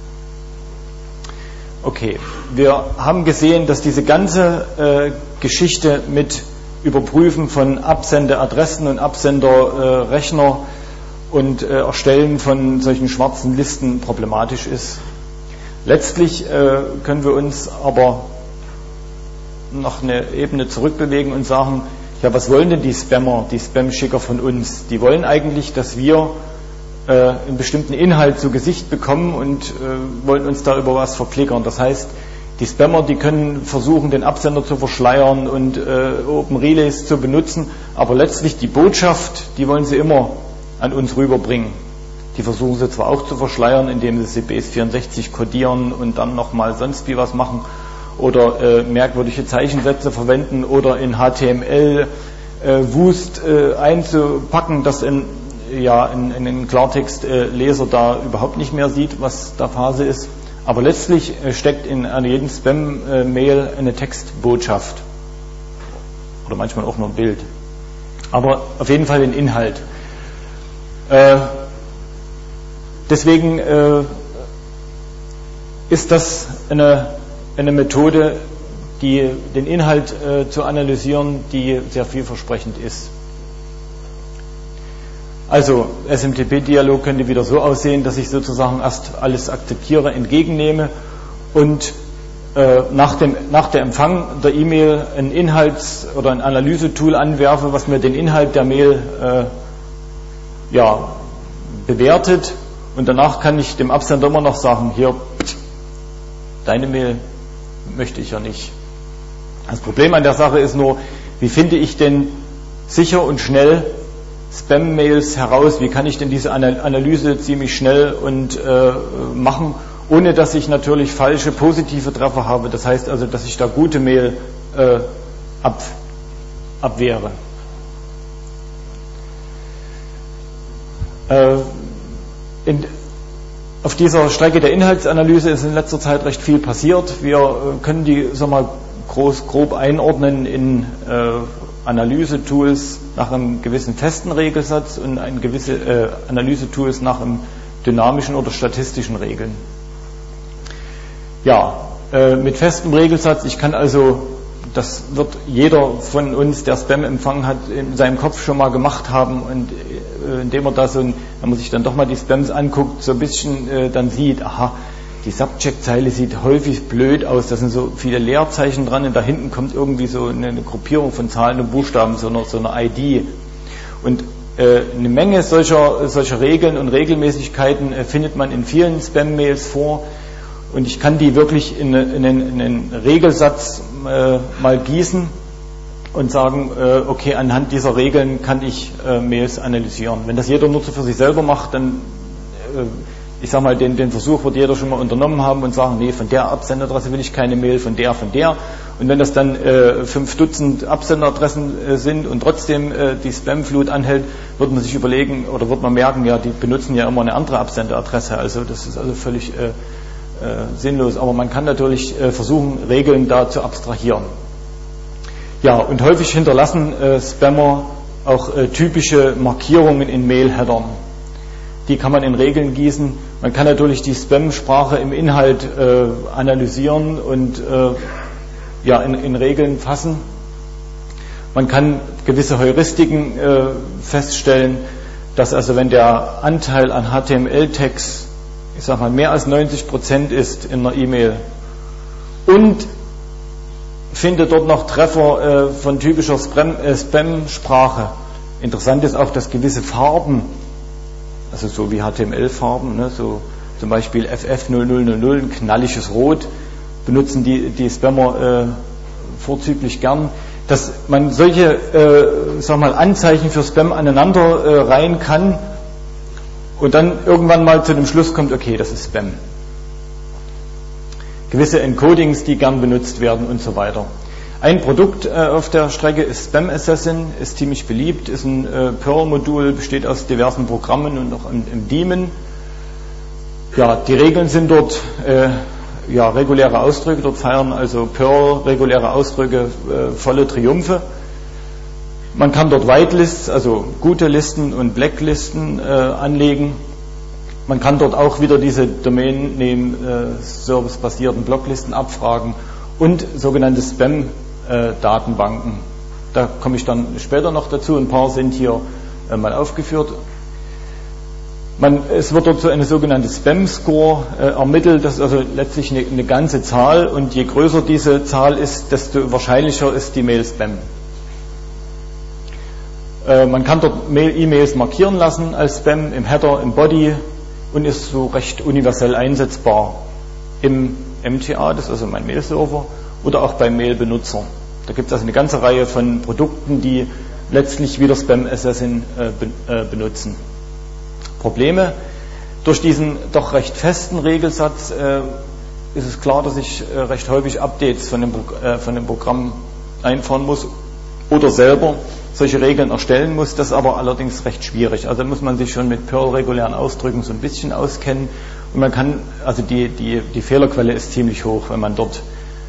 Okay, wir haben gesehen, dass diese ganze Geschichte mit Überprüfen von Absendeadressen und Absenderrechner und Erstellen von solchen schwarzen Listen problematisch ist. Letztlich können wir uns aber noch eine Ebene zurückbewegen und sagen, ja, was wollen denn die Spammer, die Spam-Schicker von uns? Die wollen eigentlich, dass wir einen bestimmten Inhalt zu Gesicht bekommen und wollen uns da über was verklickern. Das heißt, die Spammer, die können versuchen, den Absender zu verschleiern und Open Relays zu benutzen, aber letztlich die Botschaft, die wollen sie immer an uns rüberbringen. Die versuchen sie zwar auch zu verschleiern, indem sie base64 kodieren und dann nochmal sonst wie was machen oder merkwürdige Zeichensätze verwenden oder in HTML Wust einzupacken, dass ein Klartext-Leser da überhaupt nicht mehr sieht, was da Phase ist. Aber letztlich steckt an jedem Spam-Mail eine Textbotschaft oder manchmal auch nur ein Bild. Aber auf jeden Fall ein Inhalt. Deswegen ist das eine Methode, den Inhalt zu analysieren, die sehr vielversprechend ist. Also SMTP-Dialog könnte wieder so aussehen, dass ich sozusagen erst alles akzeptiere, entgegennehme und nach der Empfang der E-Mail ein Inhalts- oder ein Analysetool anwerfe, was mir den Inhalt der Mail bewertet und danach kann ich dem Absender immer noch sagen, hier, deine Mail möchte ich ja nicht. Das Problem an der Sache ist nur, wie finde ich denn sicher und schnell Spam-Mails heraus, wie kann ich denn diese Analyse ziemlich schnell und machen, ohne dass ich natürlich falsche positive Treffer habe, das heißt also, dass ich da gute Mail abwehre. Auf dieser Strecke der Inhaltsanalyse ist in letzter Zeit recht viel passiert. Wir können die grob einordnen in Analyse-Tools nach einem gewissen festen Regelsatz und gewisse Analyse-Tools nach einem dynamischen oder statistischen Regeln. Ja, mit festem Regelsatz, ich kann also, das wird jeder von uns, der Spam empfangen hat, in seinem Kopf schon mal gemacht haben, und indem er da wenn man sich dann doch mal die Spams anguckt, so ein bisschen dann sieht, aha, die Subject-Zeile sieht häufig blöd aus, da sind so viele Leerzeichen dran und da hinten kommt irgendwie so eine Gruppierung von Zahlen und Buchstaben, so eine ID. Und eine Menge solcher Regeln und Regelmäßigkeiten findet man in vielen Spam-Mails vor, und ich kann die wirklich in einen Regelsatz mal gießen und sagen, okay, anhand dieser Regeln kann ich Mails analysieren. Wenn das jeder nur für sich selber macht, dann ich sag mal, den Versuch wird jeder schon mal unternommen haben und sagen, nee, von der Absenderadresse will ich keine Mail, von der. Und wenn das dann 5 Dutzend Absenderadressen sind und trotzdem die Spamflut anhält, wird man sich überlegen oder wird man merken, ja, die benutzen ja immer eine andere Absenderadresse. Also das ist also völlig sinnlos. Aber man kann natürlich versuchen, Regeln da zu abstrahieren. Ja, und häufig hinterlassen Spammer auch typische Markierungen in Mail-Headern. Die kann man in Regeln gießen. Man kann natürlich die Spam-Sprache im Inhalt analysieren und in Regeln fassen. Man kann gewisse Heuristiken feststellen, dass also wenn der Anteil an HTML-Text, ich sag mal, mehr als 90% ist in einer E-Mail und findet dort noch Treffer von typischer Spam-Sprache. Interessant ist auch, dass gewisse Farben, also so wie HTML-Farben, ne, so zum Beispiel FF0000, ein knalliges Rot, benutzen die Spammer vorzüglich gern, dass man solche Anzeichen für Spam aneinander reihen kann und dann irgendwann mal zu dem Schluss kommt, okay, das ist Spam. Gewisse Encodings, die gern benutzt werden und so weiter. Ein Produkt auf der Strecke ist Spam Assassin, ist ziemlich beliebt, ist ein Perl-Modul, besteht aus diversen Programmen und auch im Daemon. Ja, die Regeln sind dort reguläre Ausdrücke, dort feiern also Perl reguläre Ausdrücke volle Triumphe. Man kann dort Whitelists, also gute Listen und Blacklisten anlegen. Man kann dort auch wieder diese Domain-Name-Service-basierten Blocklisten abfragen und sogenannte Spam-Datenbanken. Da komme ich dann später noch dazu. Ein paar sind hier mal aufgeführt. Es wird dort so eine sogenannte Spam-Score ermittelt. Das ist also letztlich eine ganze Zahl. Und je größer diese Zahl ist, desto wahrscheinlicher ist die Mail Spam. Man kann dort E-Mails markieren lassen als Spam im Header, im Body und ist so recht universell einsetzbar im MTA, das ist also mein Mail-Server, oder auch beim Mail-Benutzer. Da gibt es also eine ganze Reihe von Produkten, die letztlich wieder Spam Assassin benutzen. Probleme: Durch diesen doch recht festen Regelsatz ist es klar, dass ich recht häufig Updates von dem Programm einfahren muss oder selber solche Regeln erstellen muss. Das ist aber allerdings recht schwierig. Also muss man sich schon mit Perl-regulären Ausdrücken so ein bisschen auskennen. Und man kann, also die Fehlerquelle ist ziemlich hoch, wenn man dort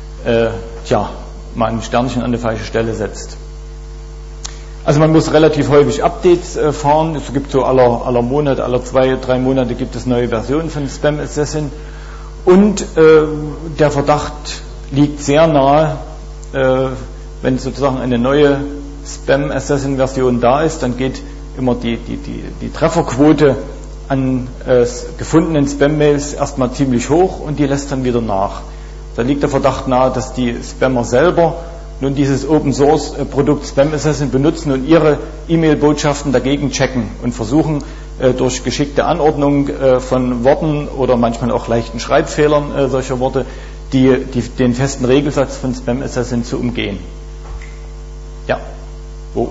mal ein Sternchen an die falsche Stelle setzt. Also man muss relativ häufig Updates fahren. Es gibt so aller Monat, alle 2-3 Monate gibt es neue Versionen von Spam Assassin. Und der Verdacht liegt sehr nahe, wenn sozusagen eine neue Spam Assassin Version da ist, dann geht immer die Trefferquote an gefundenen Spam-Mails erstmal ziemlich hoch und die lässt dann wieder nach. Da liegt der Verdacht nahe, dass die Spammer selber nun dieses Open-Source-Produkt Spam Assassin benutzen und ihre E-Mail-Botschaften dagegen checken und versuchen, durch geschickte Anordnung von Worten oder manchmal auch leichten Schreibfehlern solcher Worte den festen Regelsatz von Spam Assassin zu umgehen. Ja. Wo?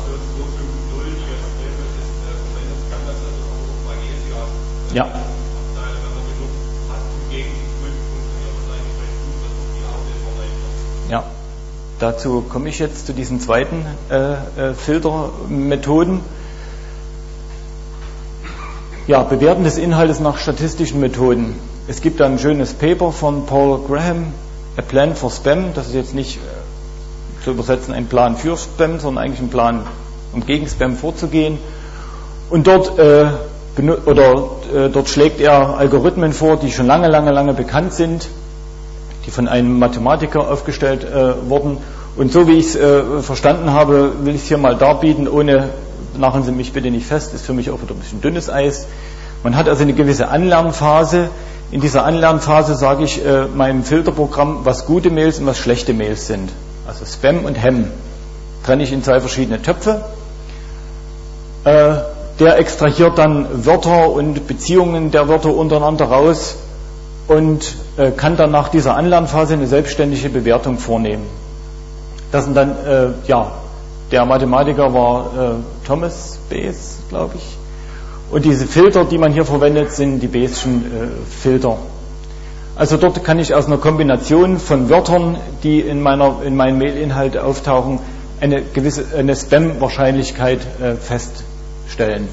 Ja. Ja. Dazu komme ich jetzt zu diesen zweiten Filtermethoden. Bewerten des Inhaltes nach statistischen Methoden. Es gibt da ein schönes Paper von Paul Graham, A Plan for Spam. Das ist jetzt nicht zu übersetzen ein Plan für Spam, sondern eigentlich ein Plan, um gegen Spam vorzugehen. Und dort schlägt er Algorithmen vor, die schon lange bekannt sind, die von einem Mathematiker aufgestellt wurden. Und so wie ich es verstanden habe, will ich es hier mal darbieten, ohne, machen Sie mich bitte nicht fest, ist für mich auch wieder ein bisschen dünnes Eis. Man hat also eine gewisse Anlernphase. In dieser Anlernphase sage ich meinem Filterprogramm, was gute Mails und was schlechte Mails sind. Also Spam und Ham trenne ich in 2 verschiedene Töpfe. Der extrahiert dann Wörter und Beziehungen der Wörter untereinander raus und kann dann nach dieser Anlernphase eine selbstständige Bewertung vornehmen. Das sind dann, der Mathematiker war Thomas Bayes, glaube ich. Und diese Filter, die man hier verwendet, sind die Bayes'schen Filter. Also dort kann ich aus einer Kombination von Wörtern, die in meinem Mailinhalt auftauchen, eine Spam-Wahrscheinlichkeit feststellen.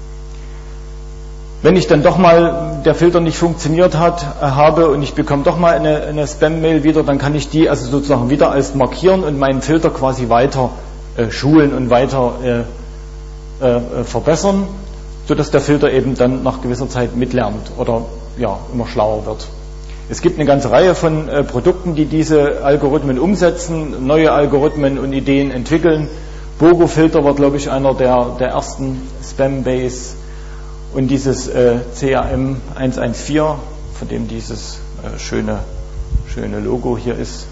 Wenn ich dann doch mal der Filter nicht funktioniert habe und ich bekomme doch mal eine Spam-Mail wieder, dann kann ich die also sozusagen wieder als markieren und meinen Filter quasi weiter schulen und weiter verbessern, sodass der Filter eben dann nach gewisser Zeit mitlernt oder immer schlauer wird. Es gibt eine ganze Reihe von Produkten, die diese Algorithmen umsetzen, neue Algorithmen und Ideen entwickeln. BOGO-Filter war, glaube ich, einer der ersten Spam-Base. Und dieses CAM 114, von dem dieses schöne Logo hier ist,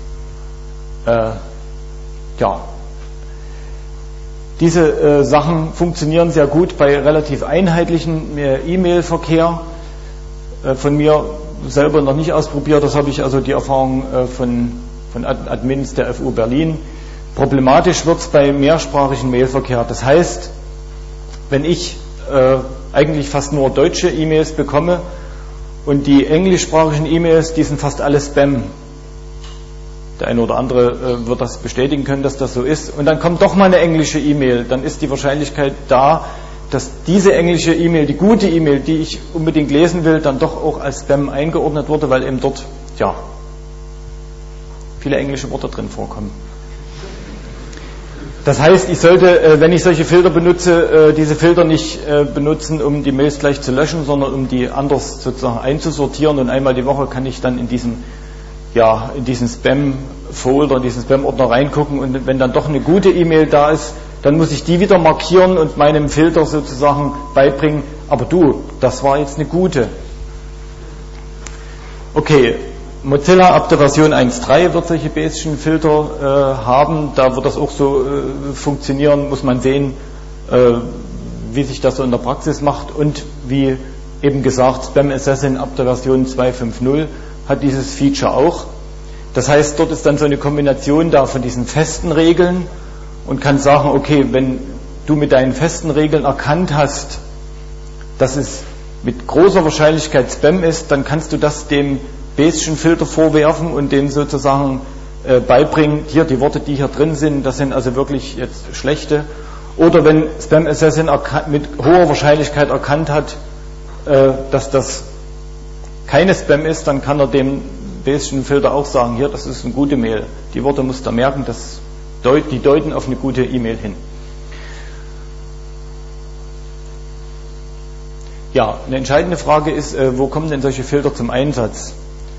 diese Sachen funktionieren sehr gut bei relativ einheitlichem E-Mail-Verkehr. Von mir selber noch nicht ausprobiert, das habe ich also die Erfahrung von Admins der FU Berlin. Problematisch wird es bei mehrsprachigen Mailverkehr. Das heißt, wenn ich eigentlich fast nur deutsche E-Mails bekomme und die englischsprachigen E-Mails, die sind fast alle Spam. Der eine oder andere wird das bestätigen können, dass das so ist. Und dann kommt doch mal eine englische E-Mail. Dann ist die Wahrscheinlichkeit da, dass diese englische E-Mail, die gute E-Mail, die ich unbedingt lesen will, dann doch auch als Spam eingeordnet wurde, weil eben dort viele englische Worte drin vorkommen. Das heißt, ich sollte, wenn ich solche Filter benutze, diese Filter nicht benutzen, um die Mails gleich zu löschen, sondern um die anders sozusagen einzusortieren. Und einmal die Woche kann ich dann in diesen Spam-Folder, in diesen Spam-Ordner reingucken. Und wenn dann doch eine gute E-Mail da ist, dann muss ich die wieder markieren und meinem Filter sozusagen beibringen, aber das war jetzt eine gute. Okay, Mozilla ab der Version 1.3 wird solche Bayes'schen Filter haben, da wird das auch so funktionieren, muss man sehen, wie sich das so in der Praxis macht und wie eben gesagt, Spam Assassin ab der Version 2.5.0 hat dieses Feature auch. Das heißt, dort ist dann so eine Kombination da von diesen festen Regeln und kann sagen, okay, wenn du mit deinen festen Regeln erkannt hast, dass es mit großer Wahrscheinlichkeit Spam ist, dann kannst du das dem Bayes'schen Filter vorwerfen und dem sozusagen beibringen, hier die Worte, die hier drin sind, das sind also wirklich jetzt schlechte. Oder wenn Spam Assassin mit hoher Wahrscheinlichkeit erkannt hat, dass das keine Spam ist, dann kann er dem Bayes'schen Filter auch sagen, hier, das ist eine gute Mail. Die Worte musst du merken, die deuten auf eine gute E-Mail hin. Ja, eine entscheidende Frage ist, wo kommen denn solche Filter zum Einsatz?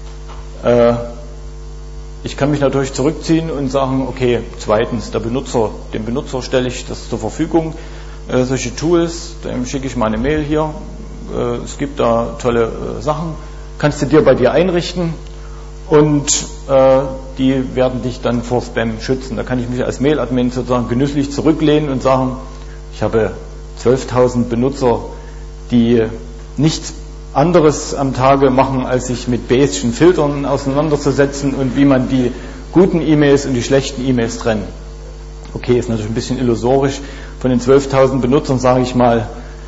Ich kann mich natürlich zurückziehen und sagen, okay, zweitens, dem Benutzer stelle ich das zur Verfügung, solche Tools, dem schicke ich mal eine Mail hier, es gibt da tolle Sachen, kannst du dir bei dir einrichten und die werden dich dann vor Spam schützen. Da kann ich mich als Mail-Admin sozusagen genüsslich zurücklehnen und sagen, ich habe 12.000 Benutzer, die nichts anderes am Tage machen, als sich mit Bayes'schen Filtern auseinanderzusetzen und wie man die guten E-Mails und die schlechten E-Mails trennt. Okay, ist natürlich ein bisschen illusorisch. Von den 12.000 Benutzern sage ich mal,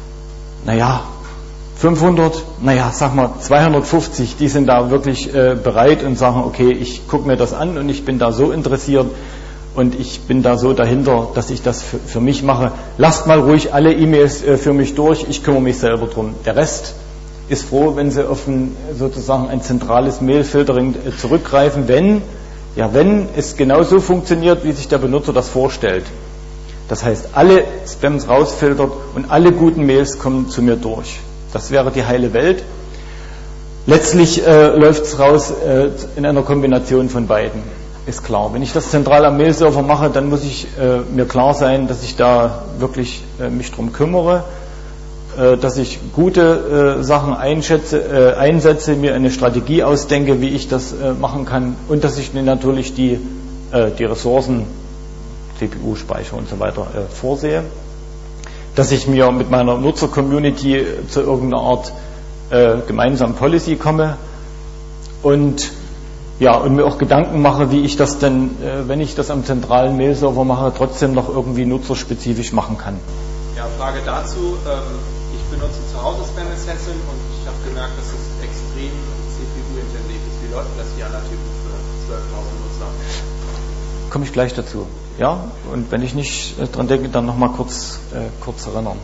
500, 250, die sind da wirklich bereit und sagen, okay, ich gucke mir das an und ich bin da so interessiert, und ich bin da so dahinter, dass ich das für mich mache. Lasst mal ruhig alle E-Mails für mich durch, ich kümmere mich selber drum. Der Rest ist froh, wenn sie auf sozusagen ein zentrales Mail-Filtering zurückgreifen, wenn es genauso funktioniert, wie sich der Benutzer das vorstellt. Das heißt, alle Spams rausfiltert und alle guten Mails kommen zu mir durch. Das wäre die heile Welt. Letztlich läuft es raus in einer Kombination von beiden. Ist klar. Wenn ich das zentral am Mail-Server mache, dann muss ich mir klar sein, dass ich da wirklich mich drum kümmere, dass ich gute Sachen einsetze, mir eine Strategie ausdenke, wie ich das machen kann, und dass ich mir natürlich die Ressourcen, CPU, Speicher und so weiter vorsehe, dass ich mir mit meiner Nutzer-Community zu irgendeiner Art gemeinsamen Policy komme und mir auch Gedanken mache, wie ich das denn, wenn ich das am zentralen Mail-Server mache, trotzdem noch irgendwie nutzerspezifisch machen kann. Ja, Frage dazu. Ich benutze zu Hause Spam Assassin und ich habe gemerkt, dass es extrem CPU-intensiv ist. Wie läuft das hier an der Typen für 12.000 Nutzer? Komme ich gleich dazu. Ja, und wenn ich nicht dran denke, dann nochmal kurz erinnern.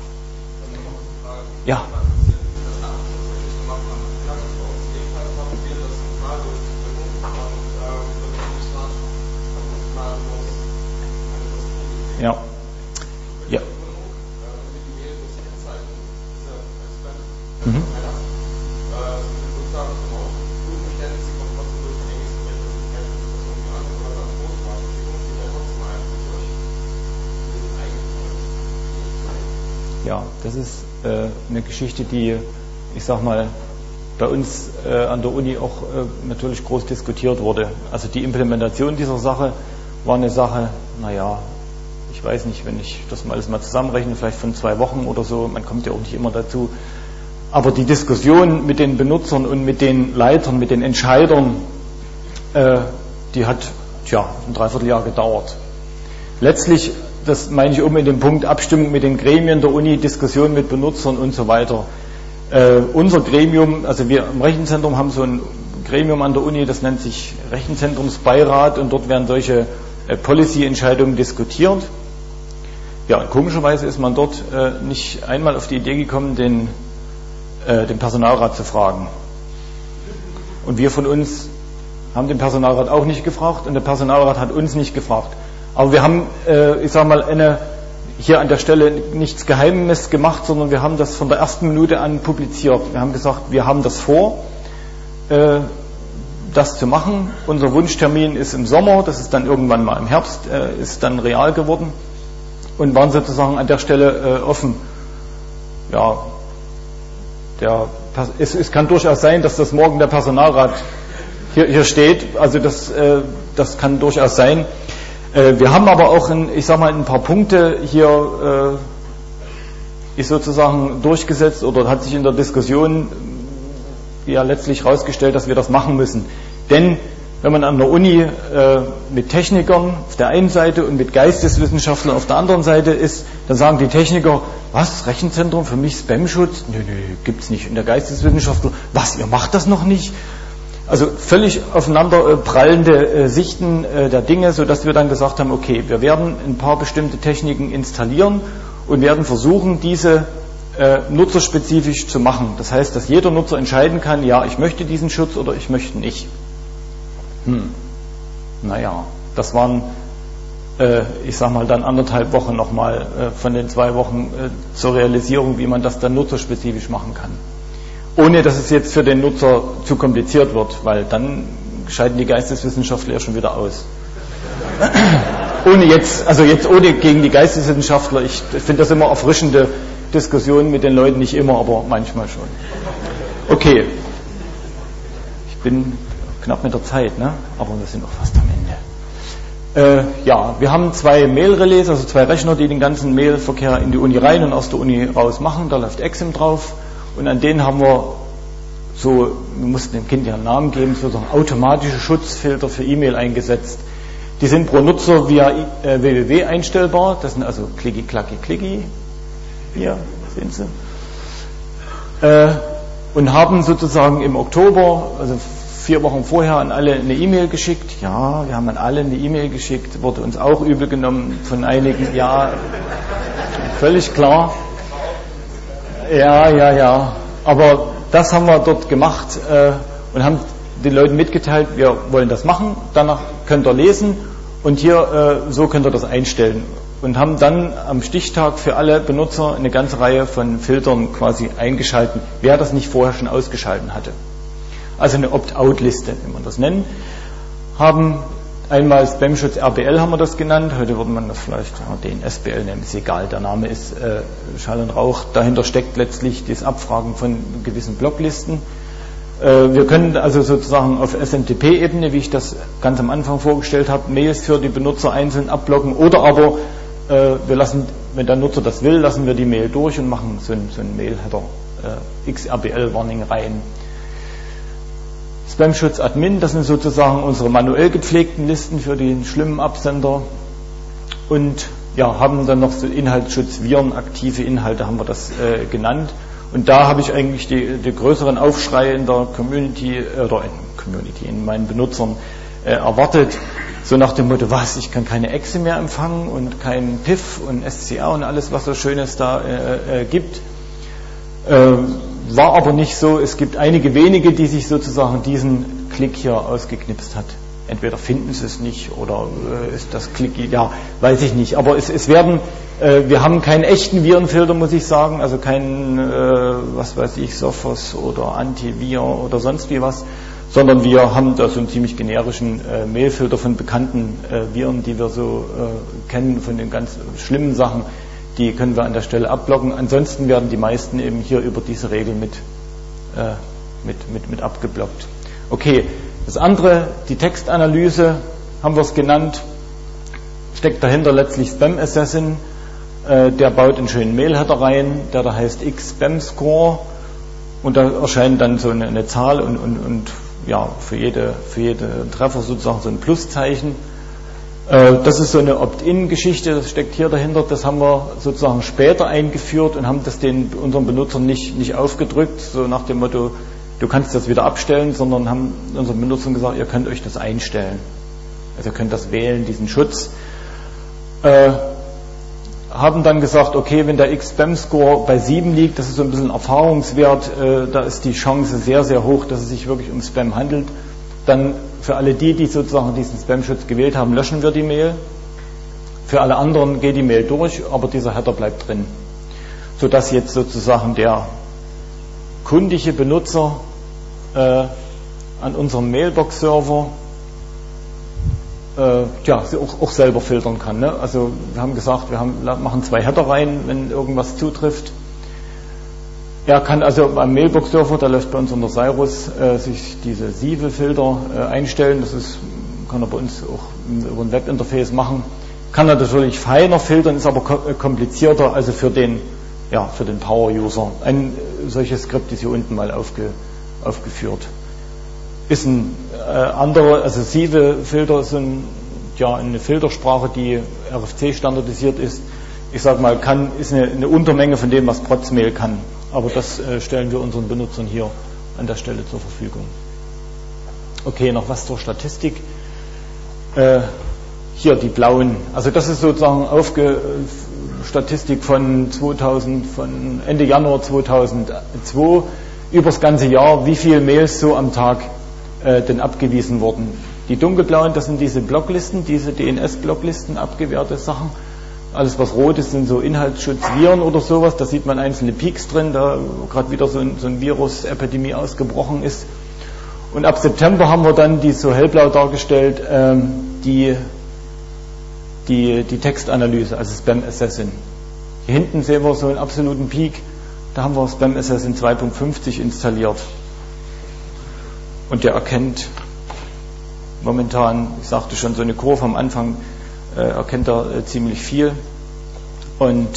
Ja. Ja. Ja. Mhm. Ja, das ist eine Geschichte, die, ich sag mal, bei uns an der Uni auch natürlich groß diskutiert wurde. Also die Implementation dieser Sache war eine Sache, ich weiß nicht, wenn ich das alles mal zusammenrechne, vielleicht von 2 Wochen oder so, man kommt ja auch nicht immer dazu. Aber die Diskussion mit den Benutzern und mit den Leitern, mit den Entscheidern, die hat ein Dreivierteljahr gedauert. Letztlich, das meine ich in dem Punkt Abstimmung mit den Gremien der Uni, Diskussion mit Benutzern und so weiter. Unser Gremium, also wir im Rechenzentrum haben so ein Gremium an der Uni, das nennt sich Rechenzentrumsbeirat, und dort werden solche Policy-Entscheidungen diskutiert. Ja, und komischerweise ist man dort nicht einmal auf die Idee gekommen, den Personalrat zu fragen. Und wir von uns haben den Personalrat auch nicht gefragt und der Personalrat hat uns nicht gefragt. Aber wir haben, hier an der Stelle nichts Geheimes gemacht, sondern wir haben das von der ersten Minute an publiziert. Wir haben gesagt, wir haben das vor, das zu machen. Unser Wunschtermin ist im Sommer, das ist dann irgendwann mal im Herbst, ist dann real geworden, und waren sozusagen an der Stelle offen. Ja, es kann durchaus sein, dass das morgen der Personalrat hier steht, also das kann durchaus sein. Wir haben aber auch ein paar Punkte hier ist sozusagen durchgesetzt oder hat sich in der Diskussion letztlich herausgestellt, dass wir das machen müssen. Denn wenn man an der Uni mit Technikern auf der einen Seite und mit Geisteswissenschaftlern auf der anderen Seite ist, dann sagen die Techniker, was, Rechenzentrum für mich Spam-Schutz? Nö, gibt's nicht. Und der Geisteswissenschaftler, was, ihr macht das noch nicht? Also völlig aufeinander prallende Sichten der Dinge, sodass wir dann gesagt haben, okay, wir werden ein paar bestimmte Techniken installieren und werden versuchen, diese nutzerspezifisch zu machen. Das heißt, dass jeder Nutzer entscheiden kann, ja, ich möchte diesen Schutz oder ich möchte nicht. Das waren, dann 1,5 Wochen nochmal von den 2 Wochen zur Realisierung, wie man das dann nutzerspezifisch machen kann. Ohne, dass es jetzt für den Nutzer zu kompliziert wird, weil dann scheiden die Geisteswissenschaftler ja schon wieder aus. Ohne gegen die Geisteswissenschaftler, ich finde das immer erfrischende Diskussionen mit den Leuten, nicht immer, aber manchmal schon. Okay, ich bin knapp mit der Zeit, ne? Aber wir sind auch fast am Ende. Wir haben 2 Mail-Relais, also 2 Rechner, die den ganzen Mailverkehr in die Uni rein und aus der Uni raus machen. Da läuft Exim drauf. Und an denen haben wir wir mussten dem Kind ja einen Namen geben, sozusagen automatische Schutzfilter für E-Mail eingesetzt. Die sind pro Nutzer via www einstellbar. Das sind also Klicki, Klacki, Klicki. Hier, sehen Sie. Und haben sozusagen im Oktober, also 4 Wochen vorher an alle eine E-Mail geschickt. Ja, wir haben an alle eine E-Mail geschickt, wurde uns auch übel genommen von einigen. Ja, völlig klar. Ja. Aber das haben wir dort gemacht und haben den Leuten mitgeteilt, wir wollen das machen, danach könnt ihr lesen und hier so könnt ihr das einstellen. Und haben dann am Stichtag für alle Benutzer eine ganze Reihe von Filtern quasi eingeschalten, wer das nicht vorher schon ausgeschalten hatte. Also eine Opt-out-Liste, wie man das nennen. Haben einmal Spam-Schutz RBL haben wir das genannt, heute würde man das vielleicht DNSBL nennen, ist egal, der Name ist Schall und Rauch. Dahinter steckt letztlich das Abfragen von gewissen Blocklisten. Wir können also sozusagen auf SMTP-Ebene, wie ich das ganz am Anfang vorgestellt habe, Mails für die Benutzer einzeln abblocken oder aber wir lassen, wenn der Nutzer das will, lassen wir die Mail durch und machen so ein Mail-Header XRBL-Warning rein. Spam-Schutz Admin, das sind sozusagen unsere manuell gepflegten Listen für den schlimmen Absender und ja, haben dann noch so Inhaltsschutz, Viren, aktive Inhalte haben wir das genannt. Und da habe ich eigentlich die größeren Aufschrei in der Community in meinen Benutzern erwartet. So nach dem Motto, was, ich kann keine Exe mehr empfangen und kein PIF und SCR und alles, was so Schönes da gibt. War aber nicht so. Es gibt einige wenige, die sich sozusagen diesen Klick hier ausgeknipst hat. Entweder finden sie es nicht oder ist das Klick, ja, weiß ich nicht. Aber es werden, wir haben keinen echten Virenfilter, muss ich sagen, also keinen, was weiß ich, Sophos oder Antivir oder sonst wie was, sondern wir haben da so einen ziemlich generischen Mailfilter von bekannten Viren, die wir so kennen, von den ganz schlimmen Sachen, die können wir an der Stelle abblocken. Ansonsten werden die meisten eben hier über diese Regel mit abgeblockt. Okay, das andere, die Textanalyse, haben wir es genannt, steckt dahinter letztlich Spam Assassin, der baut einen schönen Mail-Header rein, der da heißt X-Spam-Score und da erscheint dann so eine Zahl und ja, für jede Treffer sozusagen so ein Pluszeichen. Das ist so eine Opt-in-Geschichte, das steckt hier dahinter, das haben wir sozusagen später eingeführt und haben das unseren Benutzern nicht aufgedrückt, so nach dem Motto, du kannst das wieder abstellen, sondern haben unseren Benutzern gesagt, ihr könnt euch das einstellen. Also ihr könnt das wählen, diesen Schutz. Haben dann gesagt, okay, wenn der X-Spam-Score bei 7 liegt, das ist so ein bisschen Erfahrungswert, da ist die Chance sehr, sehr hoch, dass es sich wirklich um Spam handelt. Dann für alle die sozusagen diesen Spam-Schutz gewählt haben, löschen wir die Mail. Für alle anderen geht die Mail durch, aber dieser Header bleibt drin. Sodass jetzt sozusagen der kundige Benutzer an unserem Mailbox-Server auch selber filtern kann. Ne? Also wir haben gesagt, machen 2 Header rein, wenn irgendwas zutrifft. Er kann also am Mailbox-Server, der läuft bei uns unter Cyrus, sich diese Sieve-Filter einstellen. Kann er bei uns auch über ein Webinterface machen. Kann er natürlich feiner filtern, ist aber komplizierter, also für den Power-User. Ein solches Skript ist hier unten mal aufgeführt. Ist ein anderer, also Sieve-Filter ist eine Filtersprache, die RFC standardisiert ist. Ich sage mal, ist eine Untermenge von dem, was Proxmail kann. Aber das stellen wir unseren Benutzern hier an der Stelle zur Verfügung. Okay, noch was zur Statistik. Hier die blauen. Also das ist sozusagen Statistik von Ende Januar 2002 übers ganze Jahr, wie viele Mails so am Tag denn abgewiesen wurden. Die dunkelblauen, das sind diese Blocklisten, diese DNS-Blocklisten, abgewehrte Sachen. Alles, was rot ist, sind so Inhaltsschutzviren oder sowas. Da sieht man einzelne Peaks drin, da gerade wieder so ein Virus-Epidemie ausgebrochen ist. Und ab September haben wir dann die so hellblau dargestellt, die Textanalyse, also Spam Assassin. Hier hinten sehen wir so einen absoluten Peak. Da haben wir Spam Assassin 2.50 installiert. Und der erkennt momentan, ich sagte schon, so eine Kurve am Anfang, erkennt er ziemlich viel. Und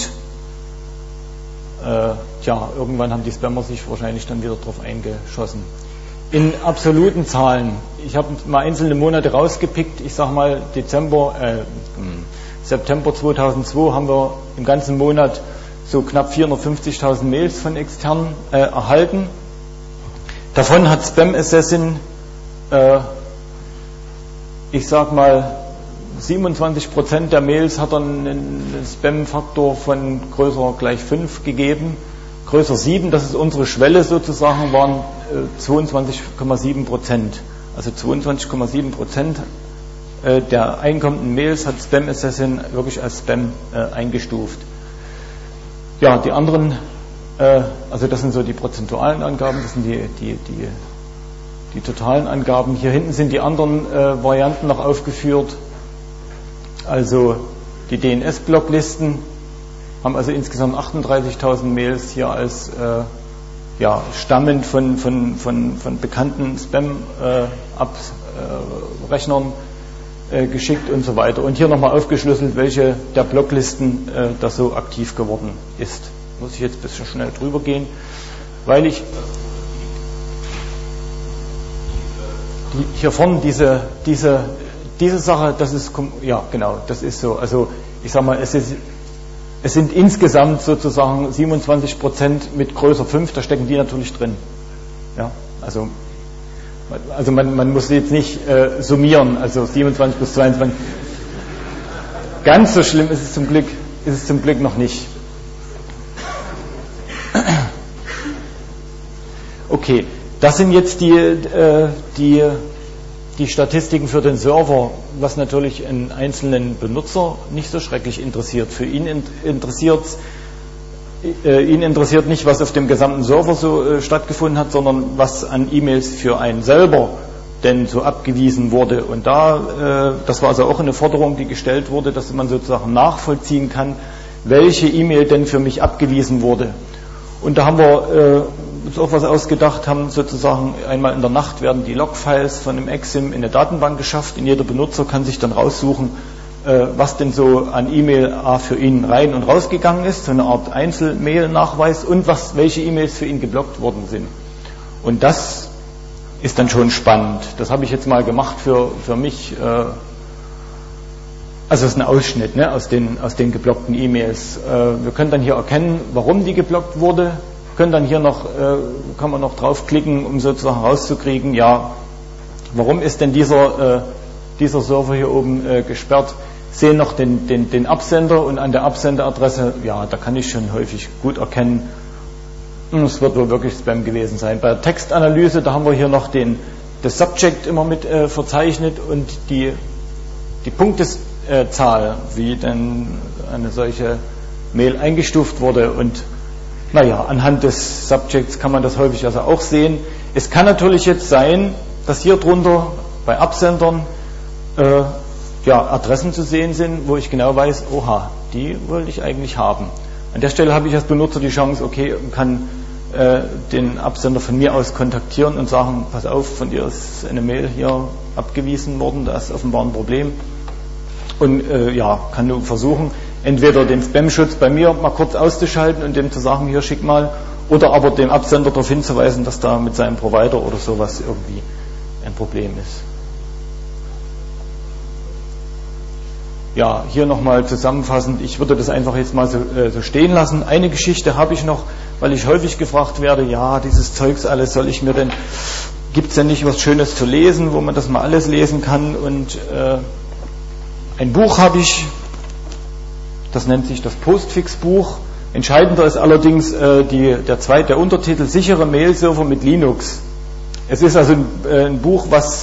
irgendwann haben die Spammer sich wahrscheinlich dann wieder drauf eingeschossen. In absoluten Zahlen, ich habe mal einzelne Monate rausgepickt, ich sage mal September 2002 haben wir im ganzen Monat so knapp 450.000 Mails von externen erhalten. Davon hat Spam Assassin ich sag mal, 27% der Mails hat er einen Spam-Faktor von größer gleich 5 gegeben. Größer 7, das ist unsere Schwelle sozusagen, waren 22,7%. Also 22,7% der einkommenden Mails hat Spam Assassin wirklich als Spam eingestuft. Ja, die anderen, also das sind so die prozentualen Angaben, das sind die totalen Angaben. Hier hinten sind die anderen Varianten noch aufgeführt. Also die DNS-Blocklisten haben also insgesamt 38.000 Mails hier als stammend von bekannten Spam-Abrechnern geschickt und so weiter. Und hier nochmal aufgeschlüsselt, welche der Blocklisten da so aktiv geworden ist. Muss ich jetzt ein bisschen schnell drüber gehen, weil ich hier vorne diese Sache, das ist, ja genau, das ist so. Also ich sag mal, es sind insgesamt sozusagen 27% mit größer 5, da stecken die natürlich drin. Ja, also man muss jetzt nicht summieren, also 27 plus 22. Ganz so schlimm ist es zum Glück noch nicht. Okay, das sind jetzt die Statistiken für den Server, was natürlich einen einzelnen Benutzer nicht so schrecklich interessiert. Für ihn interessiert nicht, was auf dem gesamten Server so stattgefunden hat, sondern was an E-Mails für einen selber denn so abgewiesen wurde. Und das war also auch eine Forderung, die gestellt wurde, dass man sozusagen nachvollziehen kann, welche E-Mail denn für mich abgewiesen wurde. Und da haben wir uns auch was ausgedacht, haben sozusagen einmal in der Nacht werden die Logfiles von einem Exim in eine Datenbank geschafft und jeder Benutzer kann sich dann raussuchen, was denn so an E-Mail für ihn rein und rausgegangen ist, so eine Art Einzel-Mail-Nachweis und welche E-Mails für ihn geblockt worden sind. Und das ist dann schon spannend. Das habe ich jetzt mal gemacht für mich. Also es ist ein Ausschnitt, ne, aus den geblockten E-Mails. Wir können dann hier erkennen, warum die geblockt wurde. Können dann hier kann man noch draufklicken, um sozusagen rauszukriegen, ja, warum ist denn dieser Server hier oben gesperrt? Sehen noch den Absender und an der Absenderadresse, ja, da kann ich schon häufig gut erkennen, es wird wohl wirklich Spam gewesen sein. Bei der Textanalyse, da haben wir hier noch das Subject immer mit verzeichnet und die Punktezahl, wie denn eine solche Mail eingestuft wurde. Und naja, anhand des Subjects kann man das häufig also auch sehen. Es kann natürlich jetzt sein, dass hier drunter bei Absendern Adressen zu sehen sind, wo ich genau weiß, oha, die wollte ich eigentlich haben. An der Stelle habe ich als Benutzer die Chance, okay, kann den Absender von mir aus kontaktieren und sagen, pass auf, von dir ist eine Mail hier abgewiesen worden, da ist offenbar ein Problem. Und kann nur versuchen, entweder den Spam-Schutz bei mir mal kurz auszuschalten und dem zu sagen, hier schick mal, oder aber dem Absender darauf hinzuweisen, dass da mit seinem Provider oder sowas irgendwie ein Problem ist. Ja, hier nochmal zusammenfassend, ich würde das einfach jetzt mal so stehen lassen. Eine Geschichte habe ich noch, weil ich häufig gefragt werde, ja, dieses Zeugs alles soll ich mir denn, gibt es denn nicht was Schönes zu lesen, wo man das mal alles lesen kann? Und ein Buch habe ich, das nennt sich das Postfix-Buch. Entscheidender ist allerdings der Untertitel Sichere Mail-Server mit Linux. Es ist also ein Buch, was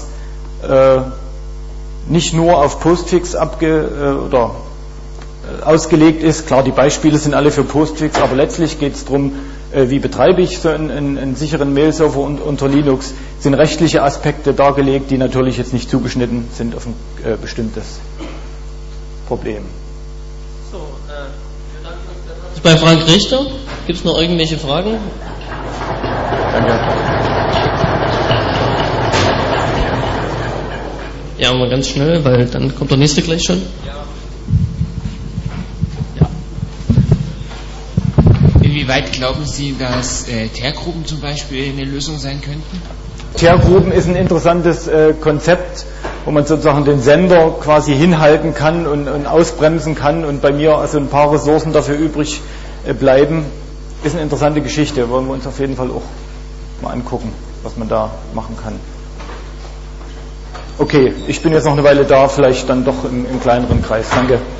nicht nur auf Postfix ausgelegt ist. Klar, die Beispiele sind alle für Postfix, aber letztlich geht es darum, wie betreibe ich so einen sicheren Mail-Server unter Linux. Es sind rechtliche Aspekte dargelegt, die natürlich jetzt nicht zugeschnitten sind auf ein bestimmtes Problem. So, bei Frank Richter. Gibt es noch irgendwelche Fragen? Danke. Ja, mal ganz schnell, weil dann kommt der nächste gleich schon. Ja. Inwieweit glauben Sie, dass Teergruben zum Beispiel eine Lösung sein könnten? Teergruben ist ein interessantes Konzept, wo man sozusagen den Sender quasi hinhalten kann und ausbremsen kann und bei mir also ein paar Ressourcen dafür übrig bleiben. Ist eine interessante Geschichte, wollen wir uns auf jeden Fall auch mal angucken, was man da machen kann. Okay, ich bin jetzt noch eine Weile da, vielleicht dann doch im kleineren Kreis. Danke.